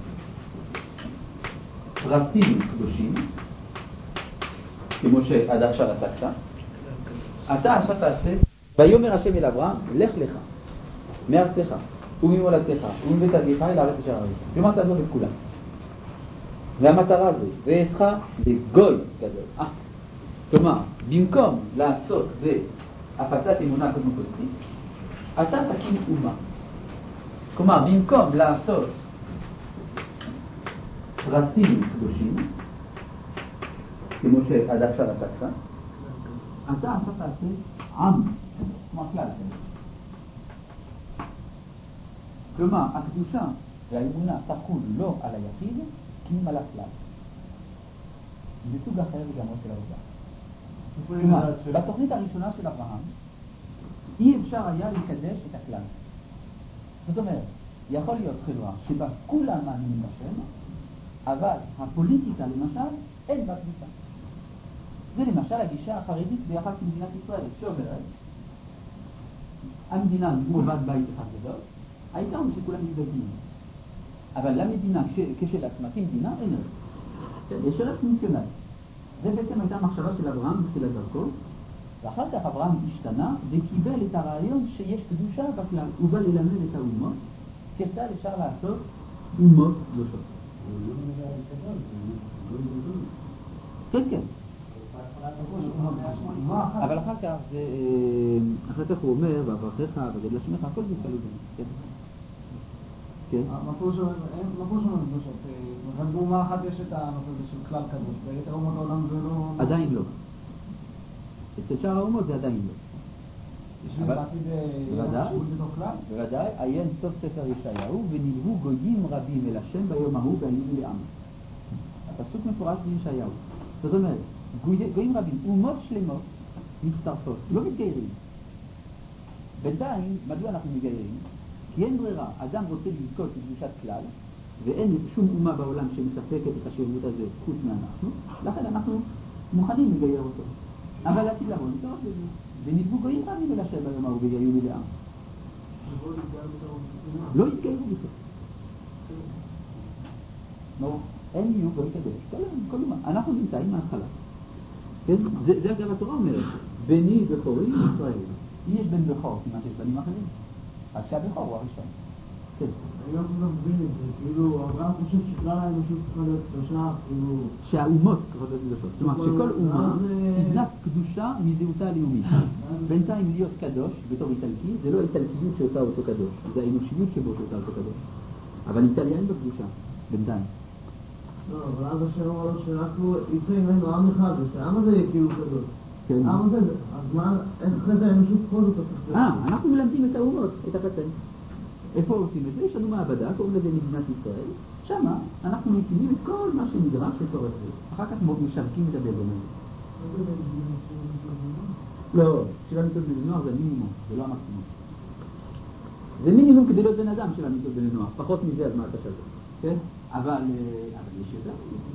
פרטים קדושים, כמו שעד עכשיו עסקת, אתה עכשיו תעשה, ויאמר השם אל אברהם, לך לך מארצך וממולדתך ומבית אביך אל הארץ אשר אראך. כלומר, תעזוב את כולם. והמטרה זה, ואעשך לגוי גדול. אה, כלומר, במקום לעסוק בהפצת אמונה קודמותית, אתה תקים אומה. כלומר, במקום לעשות פרטים קדושים, כמו שעד עכשיו עסקת, אתה עכשיו תעשה עם, כמו הכלל. כלומר, הקדושה והאמונה תחול לא על היחיד, כי אם על הכלל. זה סוג אחר לגמרי של העובדה. כלומר, בתוכנית הראשונה של אברהם, אי אפשר היה לקדש את הכלל. זאת אומרת, יכול להיות חברה שבה כולם מאמינים בשם, אבל הפוליטיקה למשל אין בה קדושה. זה למשל הגישה החרדית ביחס למדינת ישראל, שאומרת, המדינה הוא עבד בית אחד גדול, העיקר הוא שכולם ידגים. אבל למדינה, כשלעצמה כמדינה, אין ערך. יש ערך פונקציונלי. זה בעצם הייתה המחשבה של אברהם בתחילת דרכו, ואחר כך אברהם השתנה וקיבל את הרעיון שיש קדושה בכלל. הוא בא ללמד את האומות, כיצד אפשר לעשות אומות קדושות. כן, כן. אבל אחר כך זה, אחר כך הוא אומר, ואברכך וגדל שמך, הכל זה תלוי בזה. כן. מה פירוש אומרים קדושות? רק באומה אחת יש את הנושא הזה של כלל קדוש, ביתר אומות העולם זה לא... עדיין לא. אצל שאר האומות זה עדיין לא. יש לי בעתיד שירות בתוך כלל? בוודאי, עיין סוף ספר ישעיהו, ונלוו גויים רבים אל השם ביום ההוא והיו לעם. הפסוק מפורש בישעיהו. זאת אומרת, גויים רבים, אומות שלמות מצטרפות, לא מתגיירים. בינתיים, מדוע אנחנו מתגיירים? כי אין ברירה, אדם רוצה לזכות בקדושת כלל, ואין שום אומה בעולם שמספקת את השירות הזה חוץ מאנחנו, לכן אנחנו מוכנים לגייר אותו. אבל לעתיד לבוא, נצטרך לזה. ונלוו גויים רבים אל השם ביום ההוא והיו לעם. לא יתגיירו בכלל. לא, אין יהיו גוי קדוש, כל אומה. אנחנו נמצאים מההתחלה. זה אגב התורה אומרת, בני בכורי ישראל. יש בן בכור, כמעט שיש בנים אחרים. רק שהבכור הוא הראשון. כן. אני לא כל כך מבין את זה, כאילו, אברהם חושב שכלל האנושות צריכה להיות קדושה, כאילו... שהאומות צריכות להיות קדושות. כלומר, שכל אומה תבנה קדושה מזהותה הלאומית. בינתיים להיות קדוש, בתור איטלקי, זה לא איטלקיות שעושה אותו קדוש, זה האנושיות שבו שעושה אותו קדוש. אבל איטליה אין בקדושה, בינתיים. לא, אבל אז השם אומר לו שרק הוא יצא ממנו עם אחד, ושהעם הזה יהיה כאילו קדוש. כן. העם הזה, אז מה, איך אחרי זה האנושות כל זאת? אה, אנחנו מלמדים את האומות, את הפטנט. איפה עושים את זה? יש לנו מעבדה, קוראים לזה מדינת ישראל. שמה אנחנו מקימים את כל מה שנדרש לצורך זה. אחר כך משווקים את הבלגון הזה. לא, של המיטות בני נוער זה מינימום, זה לא המקסימום. זה מינימום כדי להיות בן אדם של המיטות בני נוער. פחות מזה, אז מה אתה שווה? כן? אבל יש יותר.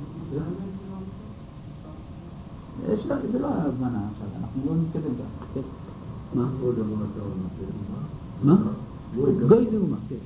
זה לא הזמן עכשיו, אנחנו לא נתקדם כך. כן? מה? עוד אמונה כאלה. מה? גוי זה אומה, כן.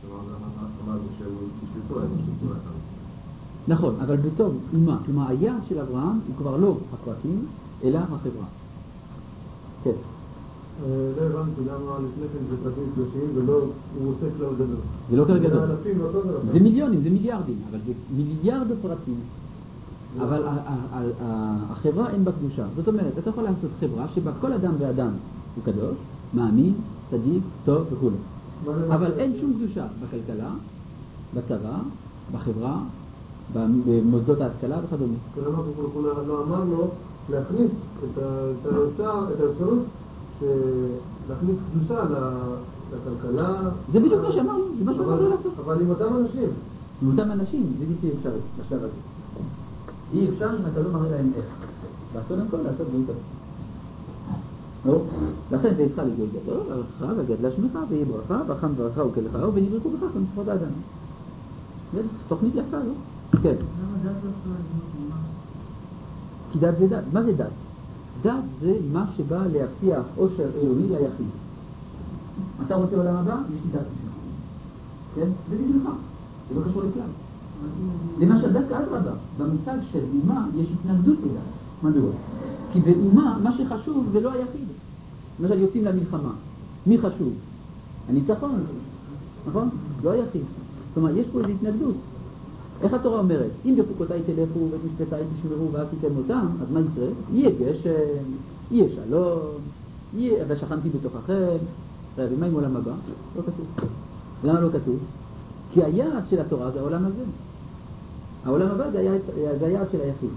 נכון, אבל בתור אומה, כלומר היעד של אברהם הוא כבר לא הפרטים, אלא החברה. כן. לא הבנתי למה לפני כן זה פרטים שלושים ולא, הוא עושה כלל גדול. זה לא כלל גדול. זה מיליונים, זה מיליארדים, אבל זה מיליארד פרטים. אבל החברה אין בה קדושה. זאת אומרת, אתה יכול לעשות חברה שבה כל אדם ואדם הוא קדוש, מאמין, צדיק, טוב וכו'. אבל אין שום קדושה בכלכלה, בצבא, בחברה, במוסדות ההשכלה וכדומה. למה לא אמרנו להכניס את האפשרות להכניס קדושה לכלכלה? זה בדיוק מה שאמרנו, זה מה שאמרנו לעשות. אבל עם אותם אנשים. עם אותם אנשים, זה בלתי אפשרי בשלב הזה. אי אפשר אם אתה לא מראה להם איך. קודם כל לעשות בריאות עצמם. לכן זה יצחה לגדול גדול, הרחבה וגדלה שמחה ויהיה ברכה, וחם ברכה וכלך האור, ונברכו בכך ומצוות האדם. זה תוכנית יפה, לא? כן. למה דת לא יכולה לבנות אומה? כי דת זה דת. מה זה דת? דת זה מה שבא להבטיח עושר אלוהי ליחיד. אתה רוצה עולם הבא? יש לי דת בשבילך. כן? זה בשבילך. זה לא קשור לכלל. למשל דווקא אדרבה, במושג של אומה יש התנגדות לדת. מדוע? כי באומה מה שחשוב זה לא היחיד. למשל יוצאים למלחמה. מי חשוב? הניצחון. נכון? לא היחיד. זאת אומרת, יש פה איזו התנגדות. איך התורה אומרת? אם בחוקותיי תלכו ואת משפטיי תשמרו ועשיתם אותם, אז מה יקרה? יהיה גשם, יהיה שלום, יהיה ושכנתי בתוככם. ומה עם עולם הבא? לא כתוב. למה לא כתוב? כי היעד של התורה זה העולם הזה. העולם הבא זה היעד, זה היעד של היחיד.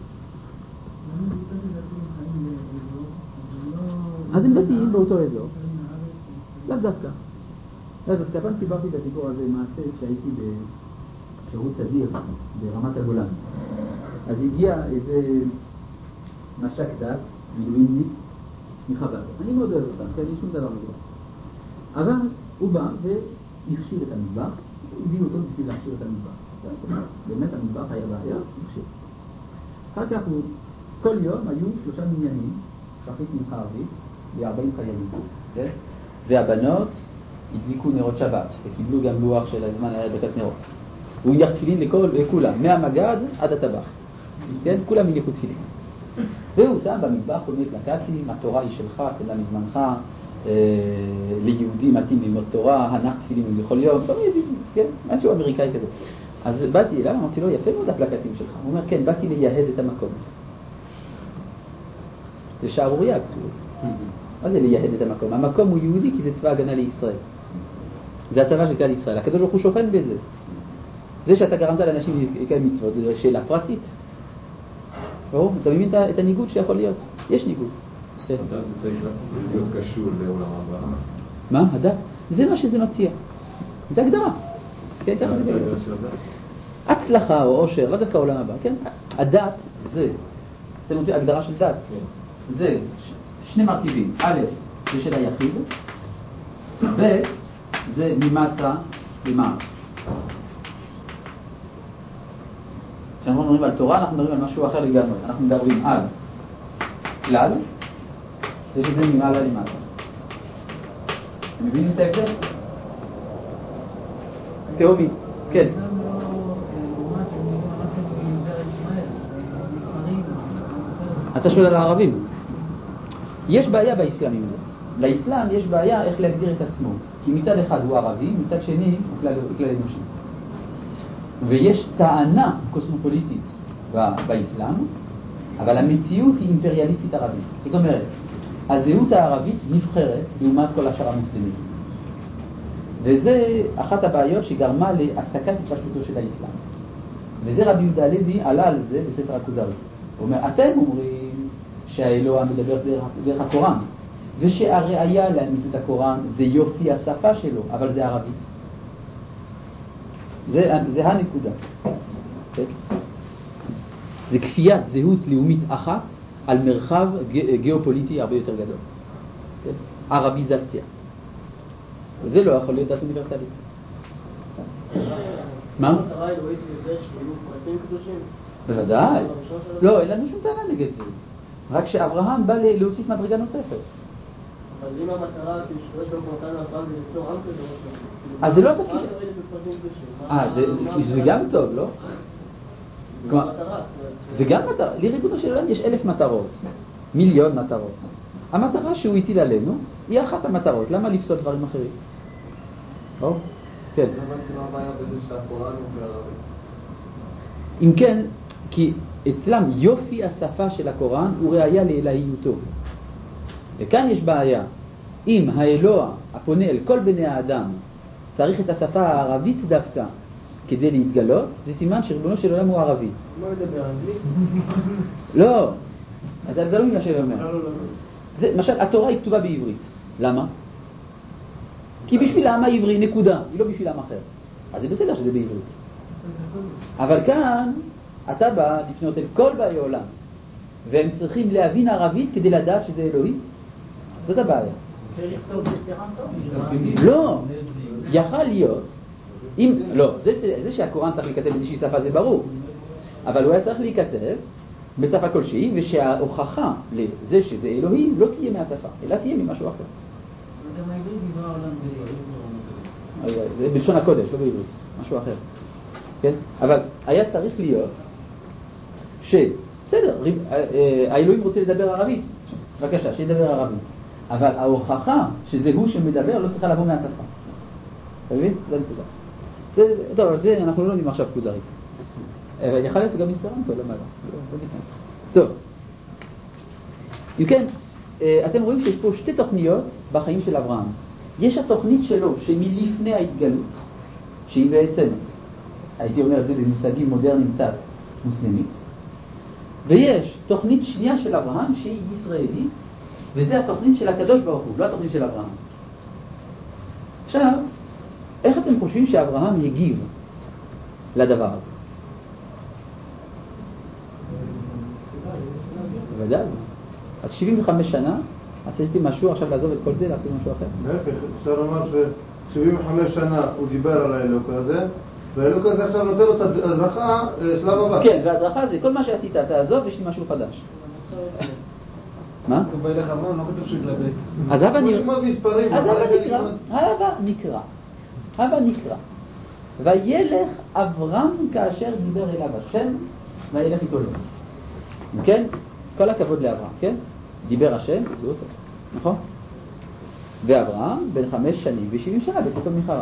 אז הם דתיים באותו אזור. לאו דווקא. אז פעם סיפרתי את הסיפור הזה מעשה כשהייתי בשירות סדיר ברמת הגולן. אז הגיע איזה משק דת, מילואימניק, מחב"ד. אני מאוד אוהב אותם, כי אין לי שום דבר מגבר. אבל הוא בא והכשיר את המטבח, הביאו אותו בשביל להכשיר את המטבח. באמת המטבח היה בעיה, הכשיר. אחר כך הוא, כל יום היו שלושה מניינים, שחית מנחה ערבית, ב-ארבעים חיילים. והבנות הדליקו נרות שבת, וקיבלו גם לוח של הזמן היה דקת נרות. הוא הניח תפילין לכל, לכולם, מהמגד עד הטבח. כן? כולם הניחו תפילין. והוא שם במטבח כל מיני פלקטים, התורה היא שלך, תן לה מזמנך, אה, ליהודי מתאים ללמוד תורה, הנח תפילין בכל יום, כן? משהו אמריקאי כזה. אז באתי אליו, אמרתי לו, יפה מאוד הפלקטים שלך. הוא אומר, כן, באתי לייהד את המקום. זה שערוריה, כתוב את זה. מה זה לייהד את המקום? המקום הוא יהודי כי זה צבא הגנה לישראל. זה הצבא של כלל ישראל. הקדוש ברוך הוא שוכן בזה. זה שאתה גרמת לאנשים לקיים מצוות, זו שאלה פרטית. ברור? אתה מבין את הניגוד שיכול להיות? יש ניגוד. הדת זה צריך להיות קשור לעולם הבא. מה? הדת? זה מה שזה מציע. זה הגדרה. כן, ככה זה בגלל. הצלחה או עושר, לא דווקא העולם הבא, כן? הדת זה, אתם רוצים הגדרה של דת? זה שני מרכיבים. א', זה של היחיד. ב', זה ממטה למעלה. כשאנחנו מדברים על תורה, אנחנו מדברים על משהו אחר לגמרי. אנחנו מדברים על כלל, זה שזה ממעלה למטה. אתם מבינים את ההבדל? תאומי, כן. אתה שואל על הערבים. יש בעיה באסלאם עם זה. לאסלאם יש בעיה איך להגדיר את עצמו. כי מצד אחד הוא ערבי, מצד שני הוא כלל, כלל אנושי. ויש טענה קוסמופוליטית באסלאם, אבל המציאות היא אימפריאליסטית ערבית. זאת אומרת, הזהות הערבית נבחרת לעומת כל השאר המוסלמים. וזה אחת הבעיות שגרמה להפסקת התפשטותו של האסלאם. וזה רבי יהודה הלוי עלה על זה בספר הכוזרי. הוא אומר, אתם אומרים שהאלוה מדבר דרך, דרך הקוראן, ושהראיה לאמיתות הקוראן זה יופי השפה שלו, אבל זה ערבית. זה, זה הנקודה. Okay. זה כפיית זהות לאומית אחת על מרחב גיאופוליטי הרבה יותר גדול. Okay. ערביזציה. וזה לא יכול להיות דת אוניברסלית. מה? המטרה האלוהית זה שיהיו פרטים קדושים? בוודאי. לא, אין לנו שום טענה נגד זה. רק שאברהם בא להוסיף מדרגה נוספת. אבל אם המטרה, כי שקורש ברוך הוא נתן לאברהם ליצור עם קדוש, אז זה לא תפקיד... מה אלוהית בפרטים קדושים? אה, זה גם טוב, לא? זה מטרה. זה גם מטרה. לריבונו של עולם יש אלף מטרות. מיליון מטרות. המטרה שהוא הטיל עלינו היא אחת המטרות. למה לפסול דברים אחרים? או? כן. לא הבנתי מה הבעיה בזה שהקוראן הוא בערבית. אם כן, כי אצלם יופי השפה של הקוראן הוא ראיה לאלוהיותו. וכאן יש בעיה. אם האלוה הפונה אל כל בני האדם צריך את השפה הערבית דווקא כדי להתגלות, זה סימן שריבונו של עולם הוא ערבי. מה מדבר אנגלית? לא, אתה לא מבין מה שאני אומר. זה, למשל, התורה היא כתובה בעברית. למה? כי בשביל העם העברי, נקודה, היא לא בשביל העם אחר. אז זה בסדר שזה בעברית. אבל כאן אתה בא לפנות אל כל באי עולם, והם צריכים להבין ערבית כדי לדעת שזה אלוהים. זאת הבעיה. לא, יכל להיות, אם, לא, זה, זה שהקוראן צריך להיכתב באיזושהי שפה זה ברור, אבל הוא היה צריך להיכתב בשפה כלשהי, ושההוכחה לזה שזה אלוהים לא תהיה מהשפה, אלא תהיה ממשהו אחר. גם העברית נברא העולם בעברית. זה בלשון הקודש, לא בעברית, משהו אחר. כן? אבל היה צריך להיות ש... בסדר, האלוהים רוצה לדבר ערבית, בבקשה, שידבר ערבית. אבל ההוכחה שזה הוא שמדבר לא צריכה לבוא מהשפה. אתה מבין? זה הנקודה. זה, טוב, זה אנחנו לא לומדים עכשיו כוזרית. אבל יכול להיות גם אספרנטו, למה לא? טוב. אם כן, אתם רואים שיש פה שתי תוכניות בחיים של אברהם. יש התוכנית שלו שמלפני ההתגלות, שהיא בעצם, הייתי אומר את זה במושגים מודרניים קצת מוסלמית, ויש תוכנית שנייה של אברהם שהיא ישראלית, וזה התוכנית של הקדוש ברוך הוא, לא התוכנית של אברהם. עכשיו, איך אתם חושבים שאברהם יגיב לדבר הזה? בוודאי. אז שבעים וחמש שנה, עשיתי משהו, עכשיו לעזוב את כל זה, לעשות משהו אחר? להפך, אפשר לומר ש-שבעים וחמש שנה הוא דיבר על האלוק הזה, והאלוק הזה עכשיו נותן לו את ההדרכה שלב הבא. כן, וההדרכה זה כל מה שעשית, תעזוב, יש לי משהו חדש. מה? כתוב בילך אברהם, לא כתוב שהוא התלבט. אז הבה נקרא. הבה נקרא. הבה נקרא. וילך אברהם כאשר דיבר אליו השם, וילך איתו לוט. כן? כל הכבוד לאברהם, כן? דיבר השם, זה עושה, נכון? ואברהם בן חמש שנים ושבעים שנה בצאתו מחרן.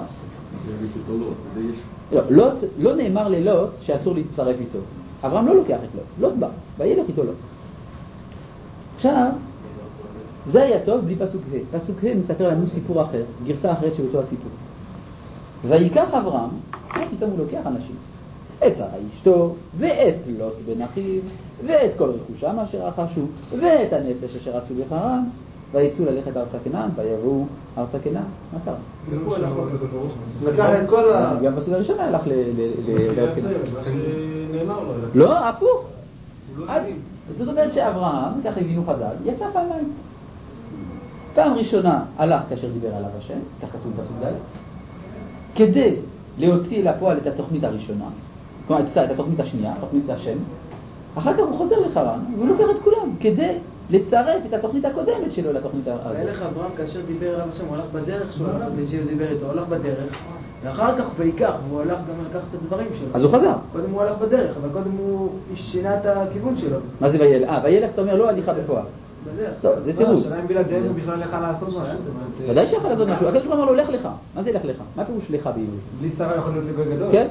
לא, לוט, לא נאמר ללוט שאסור להצטרף איתו. אברהם לא לוקח את לוט, לוט בא, וילך איתו לוט. עכשיו, זה היה טוב בלי פסוק ה'. פסוק ה' מספר לנו סיפור אחר, גרסה אחרת של אותו הסיפור. ויקח אברהם, פתאום הוא לוקח אנשים, את שרה אשתו, ואת לוט בן אחיו, ואת כל רכושם אשר רכשו, ואת הנפש אשר עשו בחרן, ויצאו ללכת ארצה כנען, ויבואו ארצה כנען. מה קרה? לקח את כל ה... גם פסוק הראשון הלך לארץ כנען. נאמר לו. לא, הפוך. זאת אומרת שאברהם, ככה הבינו חז"ל, יצא פעמיים. פעם ראשונה הלך כאשר דיבר עליו השם, כך כתוב פסוק ד', כדי להוציא אל הפועל את התוכנית הראשונה, כלומר את התוכנית השנייה, תוכנית השם, אחר כך הוא חוזר לחרן, והוא לוקח את כולם, כדי לצרף את התוכנית הקודמת שלו לתוכנית הזאת. וילך אברהם כאשר דיבר אליו השם, הוא הלך בדרך שלו, כשהוא דיבר איתו, הוא הלך בדרך, ואחר כך ויקח, והוא הלך גם לקח את הדברים שלו. אז הוא חזר. קודם הוא הלך בדרך, אבל קודם הוא שינה את הכיוון שלו. מה זה וילך? אה, וילך אתה אומר לא הליכה בפועל. בדרך. טוב, זה תירוץ. השאלה אם בלעדיהם הוא בכלל יכל לעשות משהו. ודאי שיכול לעשות משהו. הקדוש ברוך הוא אמר לו לך לך. מה זה לך לך? מה פירוש לך בעברית? בלי שרה יכול להיות לגוי גדול. כן?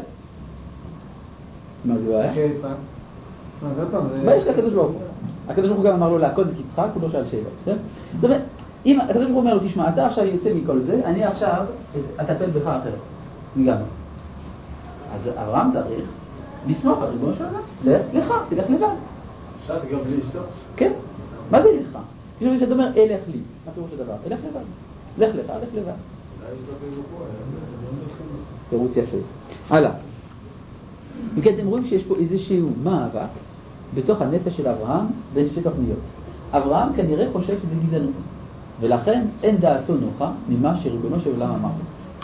מה זה בעיה? מה יש לקדוש ברוך הוא? הקדוש ברוך הוא גם אמר לו להכות את יצחק, הוא לא שאל שאלות, כן? זאת אומרת, אם הקדוש ברוך הוא אומר לו, תשמע, אתה עכשיו יוצא מכל זה, אני עכשיו אטפל בך אחרת. גם. אז אברהם צריך לסמוך על ריבונו של עולם. לך, תלך לבד. אפשר גם בלי אשתו? כן. מה זה לך? כשאתה שאתה אומר, אלך לי. מה פירוש הדבר? אלך לבד. לך לך, לך לבד. תירוץ יפה. הלאה. וכן, אתם רואים שיש פה איזשהו מאבק בתוך הנפש של אברהם בין שתי תוכניות. אברהם כנראה חושב שזה גזענות, ולכן אין דעתו נוחה ממה שריבונו של עולם אמר.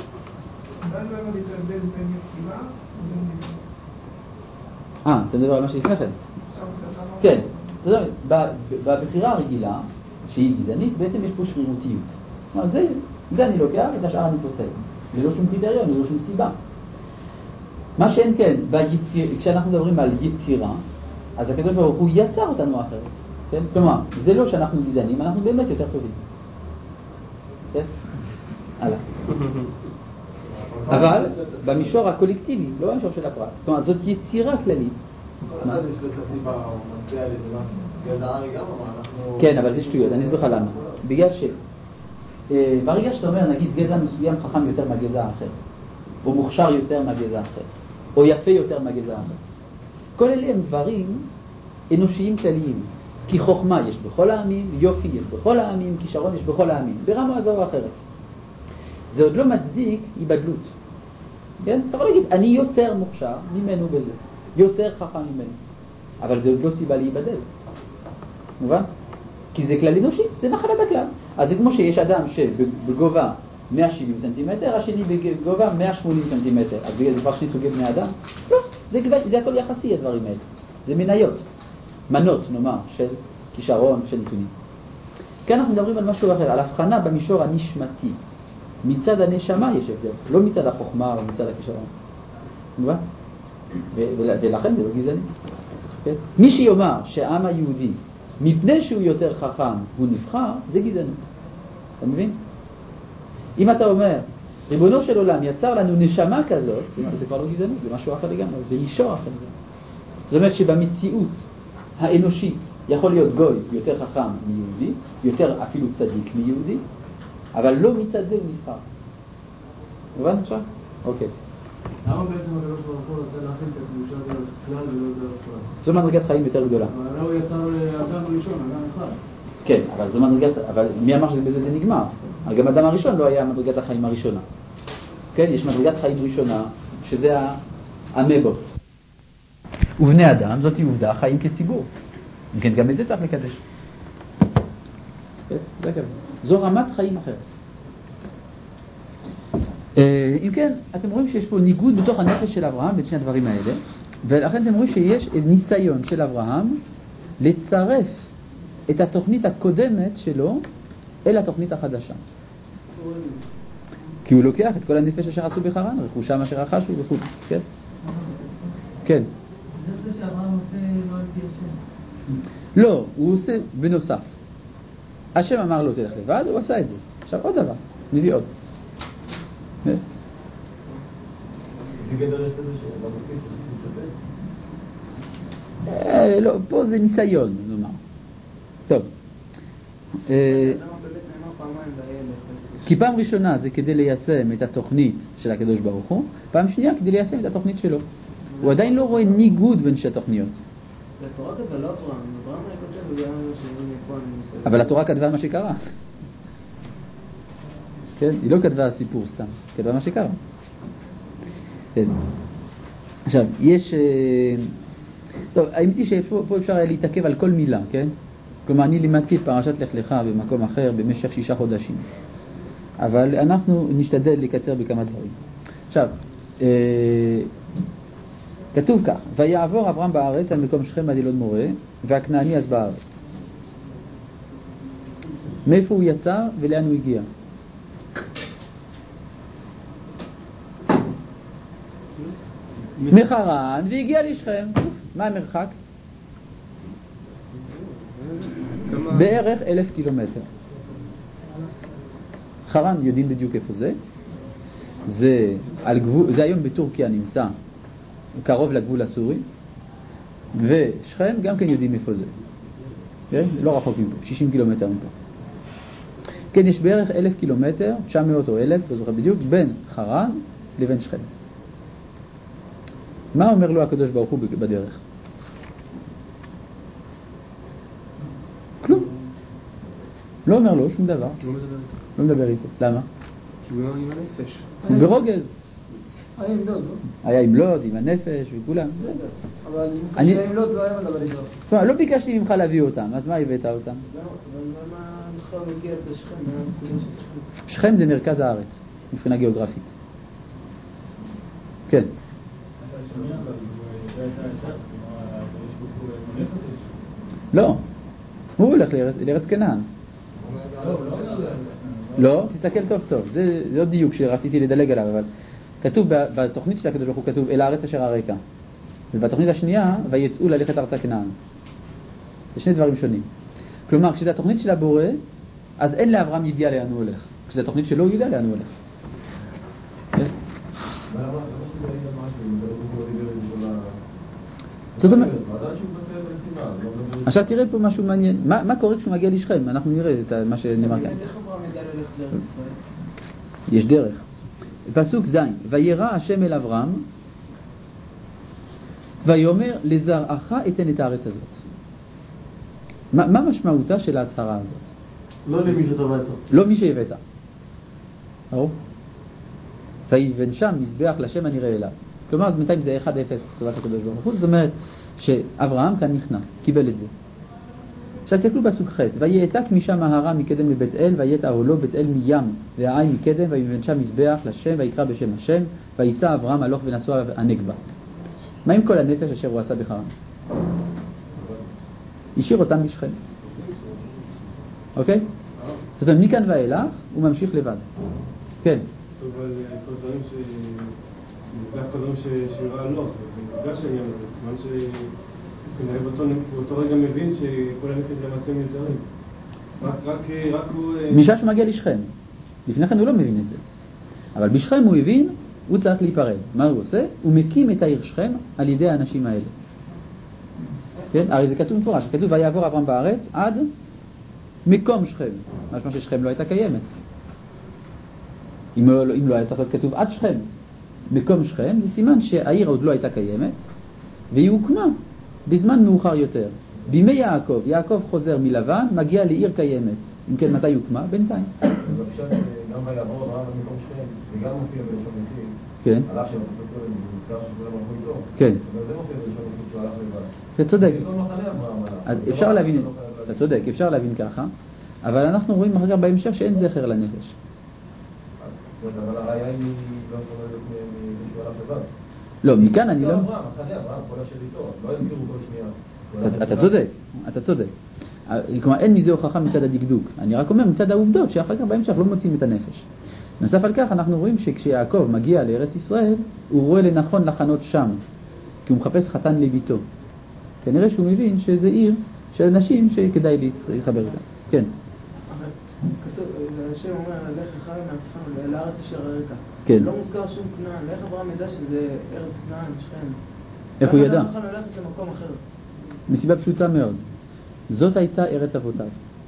אה, אתה מדבר על מה שלפני כן? כן. זאת אומרת, בבחירה הרגילה, שהיא גזענית, בעצם יש פה שרירותיות. זה, זה אני לוקח, את השאר אני פוסק. ללא שום קריטריון, ללא שום סיבה. מה שאין כן, ביציר, כשאנחנו מדברים על יצירה, אז הקדוש ברוך הוא יצר אותנו אחרת. כן? כלומר, זה לא שאנחנו גזענים, אנחנו באמת יותר טובים. כן? הלאה. אבל במישור הקולקטיבי, לא במישור של הפרט. כלומר, זאת יצירה כללית. כן, אבל זה שטויות, אני אסביר לך למה. בגלל ש... ברגע שאתה אומר, נגיד, גזע מסוים חכם יותר מהגזע האחר, או מוכשר יותר מהגזע האחר, או יפה יותר מהגזע האחר. כל אלה הם דברים אנושיים כלליים. כי חוכמה יש בכל העמים, יופי יש בכל העמים, כישרון יש בכל העמים, ברמה הזו או אחרת. זה עוד לא מצדיק היבדלות. כן? אתה יכול להגיד, אני יותר מוכשר ממנו בזה, יותר חכם ממנו. אבל זה עוד לא סיבה להיבדל. מובן? כי זה כלל אנושי, זה מחלה בכלל. אז זה כמו שיש אדם שבגובה מאה שבעים סנטימטר, השני בגובה מאה שמונים סנטימטר. אז זה כבר שני סוגי בני אדם? לא, זה, זה הכל יחסי הדברים האלה. זה מניות, מנות נאמר, של כישרון, של נתונים. כאן אנחנו מדברים על משהו אחר, על הבחנה במישור הנשמתי. מצד הנשמה יש הבדל, לא מצד החוכמה או מצד הכישרון. מובן? ולכן זה לא גזעני. כן? מי שיאמר שהעם היהודי מפני שהוא יותר חכם הוא נבחר, זה גזענות. אתה מבין? אם אתה אומר, ריבונו של עולם יצר לנו נשמה כזאת, זה כבר לא גזענות, זה משהו אחר לגמרי, זה מישור אחר. זאת אומרת שבמציאות האנושית יכול להיות גוי יותר חכם מיהודי, יותר אפילו צדיק מיהודי, אבל לא מצד זה הוא נבחר. מובן עכשיו? אוקיי. למה בעצם הקדוש ברוך הוא רוצה להכין את הקדושה דרך כלל ולא דרך כלל? זו מדרגת חיים יותר גדולה. אבל הוא יצר לאדם הראשון, אדם אחד. כן, אבל זו מדרגת, אבל מי אמר שבזה זה נגמר? גם אדם הראשון לא היה מדרגת החיים הראשונה. כן, יש מדרגת חיים ראשונה, שזה המבות. ובני אדם, זאת היא עובדה, חיים כציבור. כן, גם את זה צריך לקדש. זו רמת חיים אחרת. אם כן, אתם רואים שיש פה ניגוד בתוך הנפש של אברהם בין שני הדברים האלה, ולכן אתם רואים שיש ניסיון של אברהם לצרף את התוכנית הקודמת שלו אל התוכנית החדשה. כי הוא לוקח את כל הנפש אשר עשו בחרן, רכושם אשר רכשו וכו'. כן? כן. זה שאברהם עושה לא על פי השם. לא, הוא עושה בנוסף. השם אמר לו תלך לבד, הוא עשה את זה. עכשיו עוד דבר, מביא עוד. זה גדר יש לזה שאלה מוסיף שתתפתח? לא, פה זה ניסיון, נאמר. טוב. כי פעם ראשונה זה כדי ליישם את התוכנית של הקדוש ברוך הוא, פעם שנייה כדי ליישם את התוכנית שלו. הוא עדיין לא רואה ניגוד בין שתי התוכניות. התורה כתבה לא אברהם, אברהם היה כותב וגם שאני פה אני מסתכל. אבל התורה כתבה מה שקרה. כן? היא לא כתבה סיפור סתם, כתבה מה שקרה. כן. עכשיו, יש... טוב, האמת היא שפה אפשר היה להתעכב על כל מילה, כן? כלומר, אני לימדתי את פרשת לך לך במקום אחר במשך שישה חודשים. אבל אנחנו נשתדל לקצר בכמה דברים. עכשיו, אה, כתוב כך, ויעבור אברהם בארץ על מקום שכם עד אילון מורה, והכנעני אז בארץ. מאיפה הוא יצא ולאן הוא הגיע? מחרן והגיע לשכם. מה המרחק? בערך אלף קילומטר. חרן יודעים בדיוק איפה זה. זה, על גבול, זה היום בטורקיה נמצא, קרוב לגבול הסורי, ושכם גם כן יודעים איפה זה. כן? לא רחוק מפה, שישים קילומטר מפה. כן, יש בערך אלף קילומטר, תשע מאות או אלף, לא זוכר בדיוק, בין חרן לבין שכם. מה אומר לו הקדוש ברוך הוא בדרך? כלום. לא אומר לו שום דבר. לא מדבר איתו. למה? כי הוא עם הנפש. הוא ברוגז. היה עם לוד, לא? היה עם לוד, עם הנפש וכולם. אבל אם היה עם לוד לא היה מדבר איתו. לא ביקשתי ממך להביא אותם, אז מה הבאת אותם? לא, אבל מה בכלל מגיע את השכם? שכם זה מרכז הארץ, מבחינה גיאוגרפית. כן. לא, הוא הולך לארץ כנען. לא, תסתכל טוב טוב, זה עוד דיוק שרציתי לדלג עליו, אבל כתוב בתוכנית של הקדוש ברוך הוא, כתוב אל הארץ אשר הרקע, ובתוכנית השנייה ויצאו ללכת ארצה כנען. זה שני דברים שונים. כלומר, כשזה התוכנית של הבורא, אז אין לאברהם ידיעה לאן הוא הולך. כשזה התוכנית שלו, הוא ידע לאן הוא הולך. זאת אומרת, עכשיו תראה פה משהו מעניין. מה קורה כשהוא מגיע לשכם? אנחנו נראה את מה שנאמר כאן. איך אברהם ידע ללכת לארץ ישראל? יש דרך. פסוק ז' וירא השם אל אברהם ויאמר לזרעך אתן את הארץ הזאת. מה, מה משמעותה של ההצהרה הזאת? לא למי שתבע איתו. לא מי שהבאת. ברור? ויבן שם מזבח לשם הנראה אליו. כלומר, אז בינתיים זה אחד אפס לטובת הקדוש ברוך הוא. זאת אומרת שאברהם כאן נכנע, קיבל את זה. עכשיו תקלו בסוג ח' ויעתק משם ההרה מקדם לבית אל ויית אהלו בית אל מים והעין מקדם ויבן שם מזבח לשם ויקרא בשם השם וייסע אברהם הלוך ונסוע הנגבה. מה עם כל הנפש אשר הוא עשה בחרן? השאיר אותם בשכם. אוקיי? זאת אומרת מכאן ואילך הוא ממשיך לבד. כן. טוב, אבל כל דברים ש... נפגש כל דברים שיראה לא, נפגש העניין הזה, כיוון שכנראה באותו רגע מבין שכל הנפש למעשה מיותרים. רק הוא... משעה שמגיע לשכם. לפני כן הוא לא מבין את זה. אבל בשכם הוא הבין, הוא צריך להיפרד. מה הוא עושה? הוא מקים את העיר שכם על ידי האנשים האלה. כן? הרי זה כתוב מפורש. כתוב ויעבור אברהם בארץ עד מקום שכם. משמע ששכם לא הייתה קיימת. אם לא, אם לא הייתה כתוב עד שכם. מקום שכם זה סימן שהעיר עוד לא הייתה קיימת והיא הוקמה בזמן מאוחר יותר. בימי יעקב, יעקב חוזר מלבן, מגיע לעיר קיימת. אם כן, מתי הוקמה? בינתיים. ובפשט גם ויעבור אברהם במקום שכם, וגם מופיע בלשון נתיב. כן. הלך של הפסוק לא נזכר שכולם הלכו איתו. כן. אבל זה מופיע בלשון נתיב שהוא הלך לבד. אתה צודק. זה לא מחנה אברהם הלך. אפשר להבין, אתה צודק, אפשר להבין ככה, אבל אנחנו רואים אחר כך בהמשך שאין זכר לנפש. אבל הראיה היא לא יכולה להיות מישהו הלך לבד. לא, מכאן אני לא... אברהם, מחנה אברהם, כל אשר איתו, לא יזכירו כל שנייה. אתה צודק, אתה צודק. כלומר, אין מזה הוכחה מצד הדקדוק. אני רק אומר מצד העובדות שאחר כך בהמשך לא מוצאים את הנפש. נוסף על כך אנחנו רואים שכשיעקב מגיע לארץ ישראל, הוא רואה לנכון לחנות שם, כי הוא מחפש חתן לביתו. כנראה שהוא מבין שזה עיר של אנשים שכדאי להתחבר איתם. כן. כתוב, השם אומר, לך אחרי מארצך לארץ אשר אראך. כן. לא מוזכר שום כנען. איך אברהם ידע שזה ארץ כנען, שכם? איך הוא ידע? למה אנחנו ללכת למקום אחר? מסיבה פשוטה מאוד. זאת הייתה ארץ אבותיו.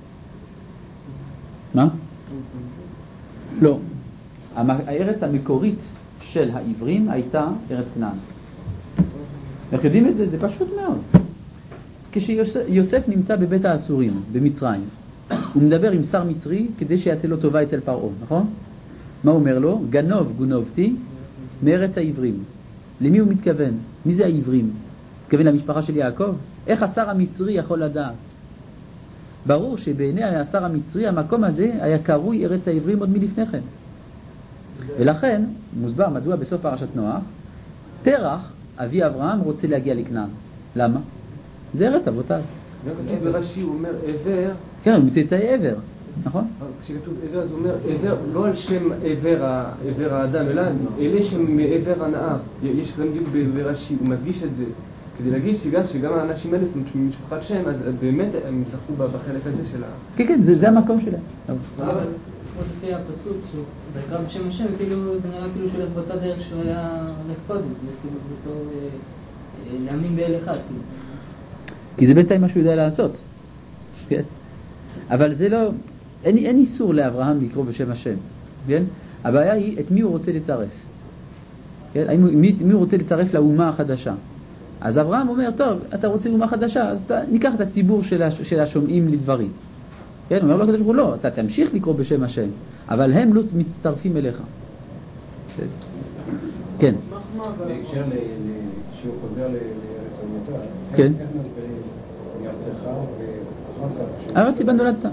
מה? לא. הארץ המקורית של העברים הייתה ארץ כנען. איך יודעים את זה? זה פשוט מאוד. כשיוסף נמצא בבית האסורים, במצרים, הוא מדבר עם שר מצרי כדי שיעשה לו טובה אצל פרעה, נכון? מה הוא אומר לו? גנוב גונבתי מארץ העברים. למי הוא מתכוון? מי זה העברים? מתכוון למשפחה של יעקב? איך השר המצרי יכול לדעת? ברור שבעיני השר המצרי המקום הזה היה קרוי ארץ העברים עוד מלפני כן. ולכן מוסבר מדוע בסוף פרשת נוח תרח אבי אברהם רוצה להגיע לכנען. למה? זה ארץ אבותיו. וכתוב ברש"י הוא אומר עבר. כן, הוא מצאצאי עבר, נכון? כשכתוב עבר אז הוא אומר עבר לא על שם עבר האדם אלא אלה שמעבר הנהר. יש גם דיוק ברש"י, הוא מדגיש את זה כדי להגיד שגם שגם האנשים האלה ממשפחת שם אז באמת הם צחקו בחלק הזה של ה... כן, כן, זה המקום שלהם. אבל כמו לפי הפסוק ויקרא בשם השם, כאילו זה נראה כאילו שהולך באותה דרך שהוא היה הולך קודם, זה כאילו בתור להאמין באל אחד. כי זה בינתיים מה שהוא יודע לעשות. כן? אבל זה לא, אין, אין איסור לאברהם לקרוא בשם השם. כן? הבעיה היא את מי הוא רוצה לצרף. כן? מי, מי הוא רוצה לצרף לאומה החדשה. אז אברהם אומר, טוב, אתה רוצה אומה חדשה, אז אתה, ניקח את הציבור של, הש, של השומעים לדברים. כן? הוא אומר לו, הקדוש ברוך הוא, לא, אתה תמשיך לקרוא בשם השם, אבל הם לא מצטרפים אליך. כן. כן. בהקשר שהוא חוזר לארץ אבותיו, כן. איך מסבירים מארצך ואחר כך... הארץ שבה נולדת.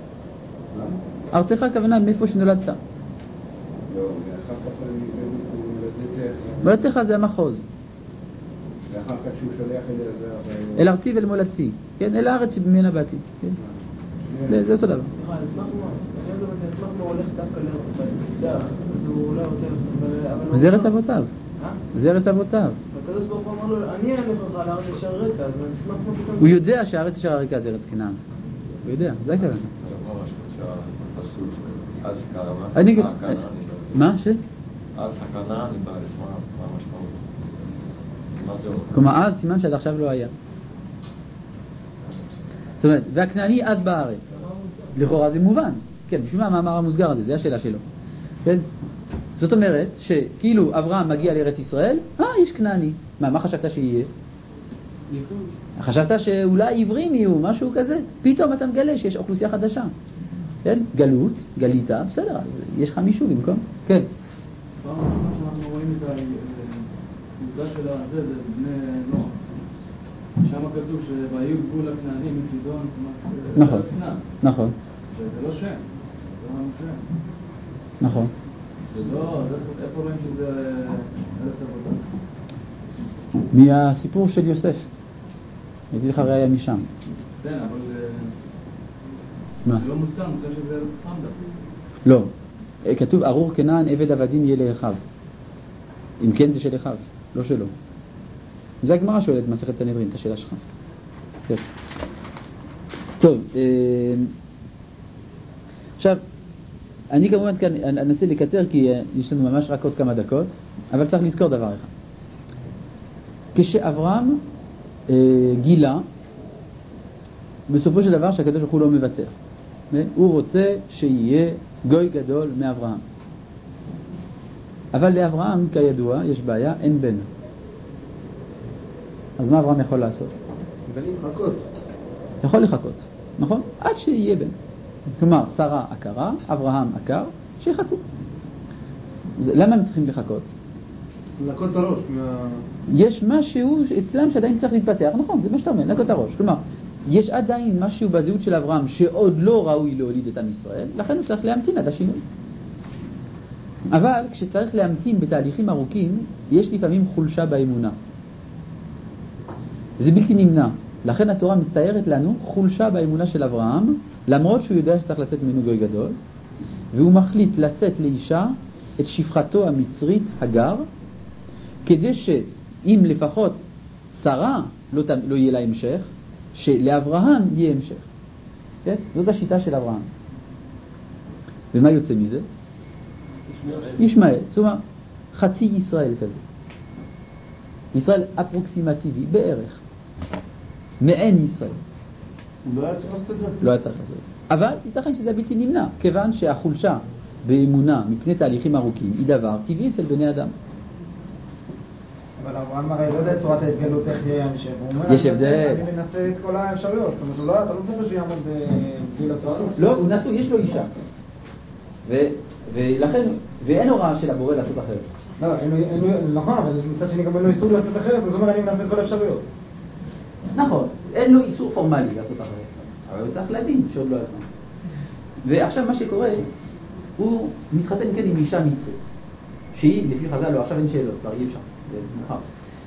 ארצך הכוונה מאיפה שנולדת. לא, ואחר כך מולדתך זה המחוז. ואחר כך שהוא שולח אל אל ארצי ואל מולדתי. כן, אל הארץ שבמנה באתי. כן. זה אותו דבר. סליחה, אשמח מה הולך דווקא לארץ ישראל. אז הוא לא רוצה... וזה ארץ אבותיו. זה ארץ אבותיו. הקדוש ברוך הוא אמר לו, אני אעלה לך לארץ אשר אראך, אז אני אשמח מה פתאום... הוא יודע שהארץ אשר אראך זה ארץ כנען. הוא יודע, זה הכוונה. אז קרמה. אני אגיד... מה? ש? אז הכנעני בארץ, מה המשמעות? מה זה אומר? כלומר, אז סימן שעד עכשיו לא היה. זאת אומרת, והכנעני אז בארץ. לכאורה זה מובן. כן, בשביל מה המאמר המוסגר הזה? זה השאלה שלו. כן? זאת אומרת שכאילו אברהם מגיע לארץ ישראל, אה, יש כנעני. מה, מה חשבת שיהיה? חשבת שאולי עברים יהיו, משהו כזה. פתאום אתה מגלה שיש אוכלוסייה חדשה. כן? גלות, גליתה, בסדר, אז יש לך מישהו במקום. כן. פעם ראשונה שאנחנו רואים את הקבוצה של הזה, זה בני נוח. שם כתוב שהיו גבול הכנענים מצידון, נכון, נכון. וזה לא שם, זה לא שם. נכון. זה לא, איפה רואים שזה ארץ עבודה? מהסיפור של יוסף. הייתי לך ראיה משם. כן, אבל מה? זה לא מוזכר, מוזכר שזה ארץ חמדה. לא. כתוב ארור כנען עבד עבדים יהיה לאחיו. אם כן זה של אחיו, לא שלו. זה הגמרא שואלת במסכת סנהדרין, את השאלה שלך. כן. טוב, עכשיו, אני כמובן כאן אנסה לקצר כי יש לנו ממש רק עוד כמה דקות, אבל צריך לזכור דבר אחד. כשאברהם אה, גילה, בסופו של דבר שהקדוש ברוך הוא לא מוותר. הוא רוצה שיהיה גוי גדול מאברהם. אבל לאברהם, כידוע, יש בעיה, אין בן. אז מה אברהם יכול לעשות? לחכות. יכול לחכות, נכון? עד שיהיה בן. כלומר, שרה עקרה, אברהם עקר, שיחכו. למה הם צריכים לחכות? לנקות את הראש. יש משהו אצלם שעדיין צריך להתפתח, נכון, זה מה שאתה אומר, לנקות את הראש. כלומר, יש עדיין משהו בזהות של אברהם שעוד לא ראוי להוליד את עם ישראל, לכן הוא צריך להמתין עד השינוי. אבל כשצריך להמתין בתהליכים ארוכים, יש לפעמים חולשה באמונה. זה בלתי נמנע. לכן התורה מתארת לנו חולשה באמונה של אברהם, למרות שהוא יודע שצריך לצאת ממנו גוי גדול, והוא מחליט לשאת לאישה את שפחתו המצרית הגר, כדי שאם לפחות שרה לא, לא יהיה לה המשך, שלאברהם יהיה המשך. כן? זאת השיטה של אברהם. ומה יוצא מזה? ישמעאל. זאת אומרת, חצי ישראל כזה. ישראל אפרוקסימטיבי, בערך. מעין ישראל. הוא לא היה צריך לעשות את זה? לא היה צריך לעשות את זה. אבל ייתכן שזה בלתי נמנע, כיוון שהחולשה באמונה מפני תהליכים ארוכים היא דבר טבעי אצל בני אדם. אבל אברהם הרי לא יודע את צורת ההתגלות איך יהיה המשך. יש הבדל. אני מנסה את כל האפשרויות. זאת אומרת, אתה לא צריך שיעמוד בגיל הצורך. לא, הוא נשוי, יש לו אישה. ולכן, ואין הוראה של הבורא לעשות אחרת. לא, נכון, אבל מצד שני גם אין לו איסור לעשות אחרת, זאת אומרת, אני מנסה את כל האפשרויות. נכון, אין לו איסור פורמלי לעשות אחרת. אבל הוא צריך להבין שעוד לא הזמן. ועכשיו מה שקורה, הוא מתחתן כן עם אישה מצרית. שהיא, לפי חז"ל, לא, עכשיו אין שאלות, כבר אי אפשר. זה מאוחר.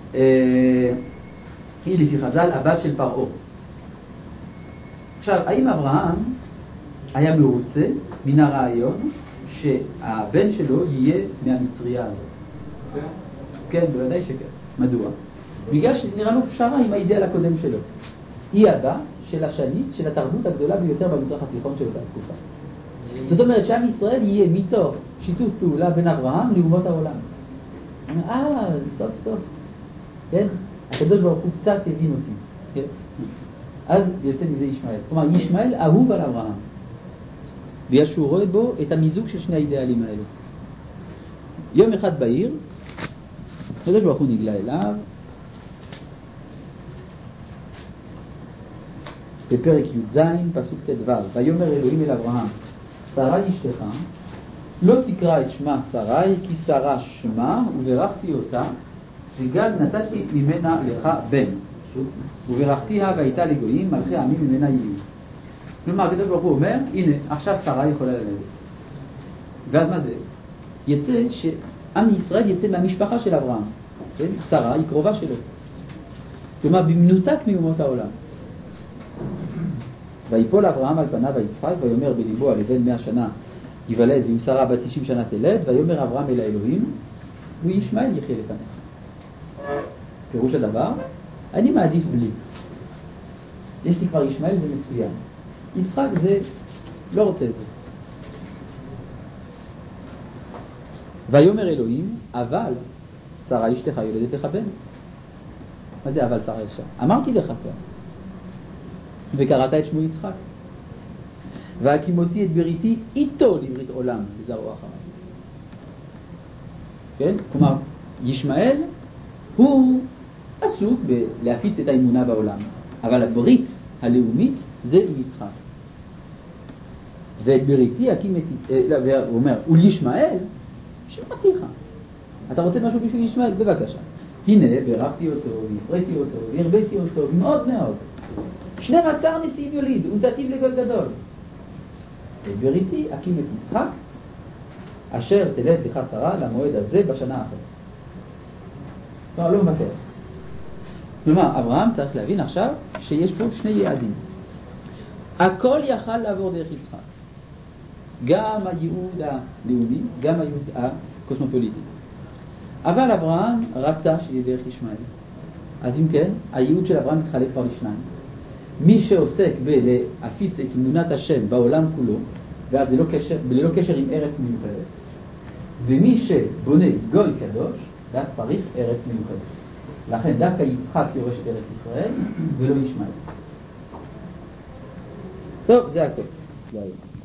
היא לפי חז"ל הבת של פרעה. עכשיו, האם אברהם היה מרוצה מן הרעיון שהבן שלו יהיה מהמצריה הזאת? כן, בוודאי שכן. מדוע? בגלל שזה נראה לו פשרה עם האידאל הקודם שלו. היא הבת של השליט של התרבות הגדולה ביותר במזרח התיכון של אותה תקופה. זאת אומרת שעם ישראל יהיה מתוך שיתוף פעולה בין אברהם לאומות העולם. אה, סוף סוף. כן? הקדוש ברוך הוא קצת הבין אותי. כן? אז יוצא מזה ישמעאל. כלומר, ישמעאל אהוב על אברהם. בגלל שהוא רואה בו את המיזוג של שני האידאלים האלו. יום אחד בעיר, הקדוש ברוך הוא נגלה אליו, בפרק י"ז, פסוק ט"ו, ויאמר אלוהים אל אברהם, שרה אשתך, לא תקרא את שמה שרי, כי שרה שמה, וברכתי אותה, וגם נתתי ממנה לך בן. וברכתיה והייתה לגויים, מלכי העמים ממנה יהיו. כלומר, הקדוש ברוך הוא אומר, הנה, עכשיו שרה יכולה ללדת. ואז מה זה? יצא שעם ישראל יצא מהמשפחה של אברהם. כן? שרה היא קרובה שלו. כלומר, במנותק מאומות העולם. ויפול אברהם על פניו ויצחק, ויאמר בליבו על לבן מאה שנה יוולד, ועם שרה בת תשעים שנה תלד, ויאמר אברהם אל האלוהים, וישמעאל יחיה לפניך. פירוש הדבר, אני מעדיף בלי. יש לי כבר ישמעאל, זה מצוין. יצחק זה, לא רוצה את זה. ויאמר אלוהים, אבל שרה אשתך יולדת לך בן. מה זה אבל שרה אשתך? אמרתי לך כבר. וקראת את שמו יצחק. והקימותי את בריתי איתו לברית עולם וזרעו אחריו. כן? כלומר, ישמעאל הוא עסוק בלהפיץ את האמונה בעולם, אבל הברית הלאומית זה עם יצחק. ואת בריתי הקים את... הוא אומר, ולישמעאל שמעתיך. אתה רוצה משהו בשביל ישמעאל? בבקשה. הנה, ברכתי אותו, והפרתי אותו, והרביתי אותו, מאוד מאוד. שנים עשר נשיאים יוליד, ונתתיו לגוי גדול. את בריתי הקים את יצחק, אשר תלד לך שרה למועד הזה בשנה האחרת. כלומר, לא מוותר. כלומר, אברהם צריך להבין עכשיו שיש פה שני יעדים. הכל יכל לעבור דרך יצחק. גם הייעוד הלאומי, גם הייעוד הקוסמופוליטי. אבל אברהם רצה שיהיה דרך ישמעאל. אז אם כן, הייעוד של אברהם מתחלק כבר לשניים. מי שעוסק בלהפיץ את אמונת השם בעולם כולו, ואז ללא קשר, ללא קשר עם ארץ מיוחדת, ומי שבונה גוי קדוש, ואז צריך ארץ מיוחדת. לכן דווקא יצחק יורש את ארץ ישראל ולא ישמעאל. טוב, זה הכל.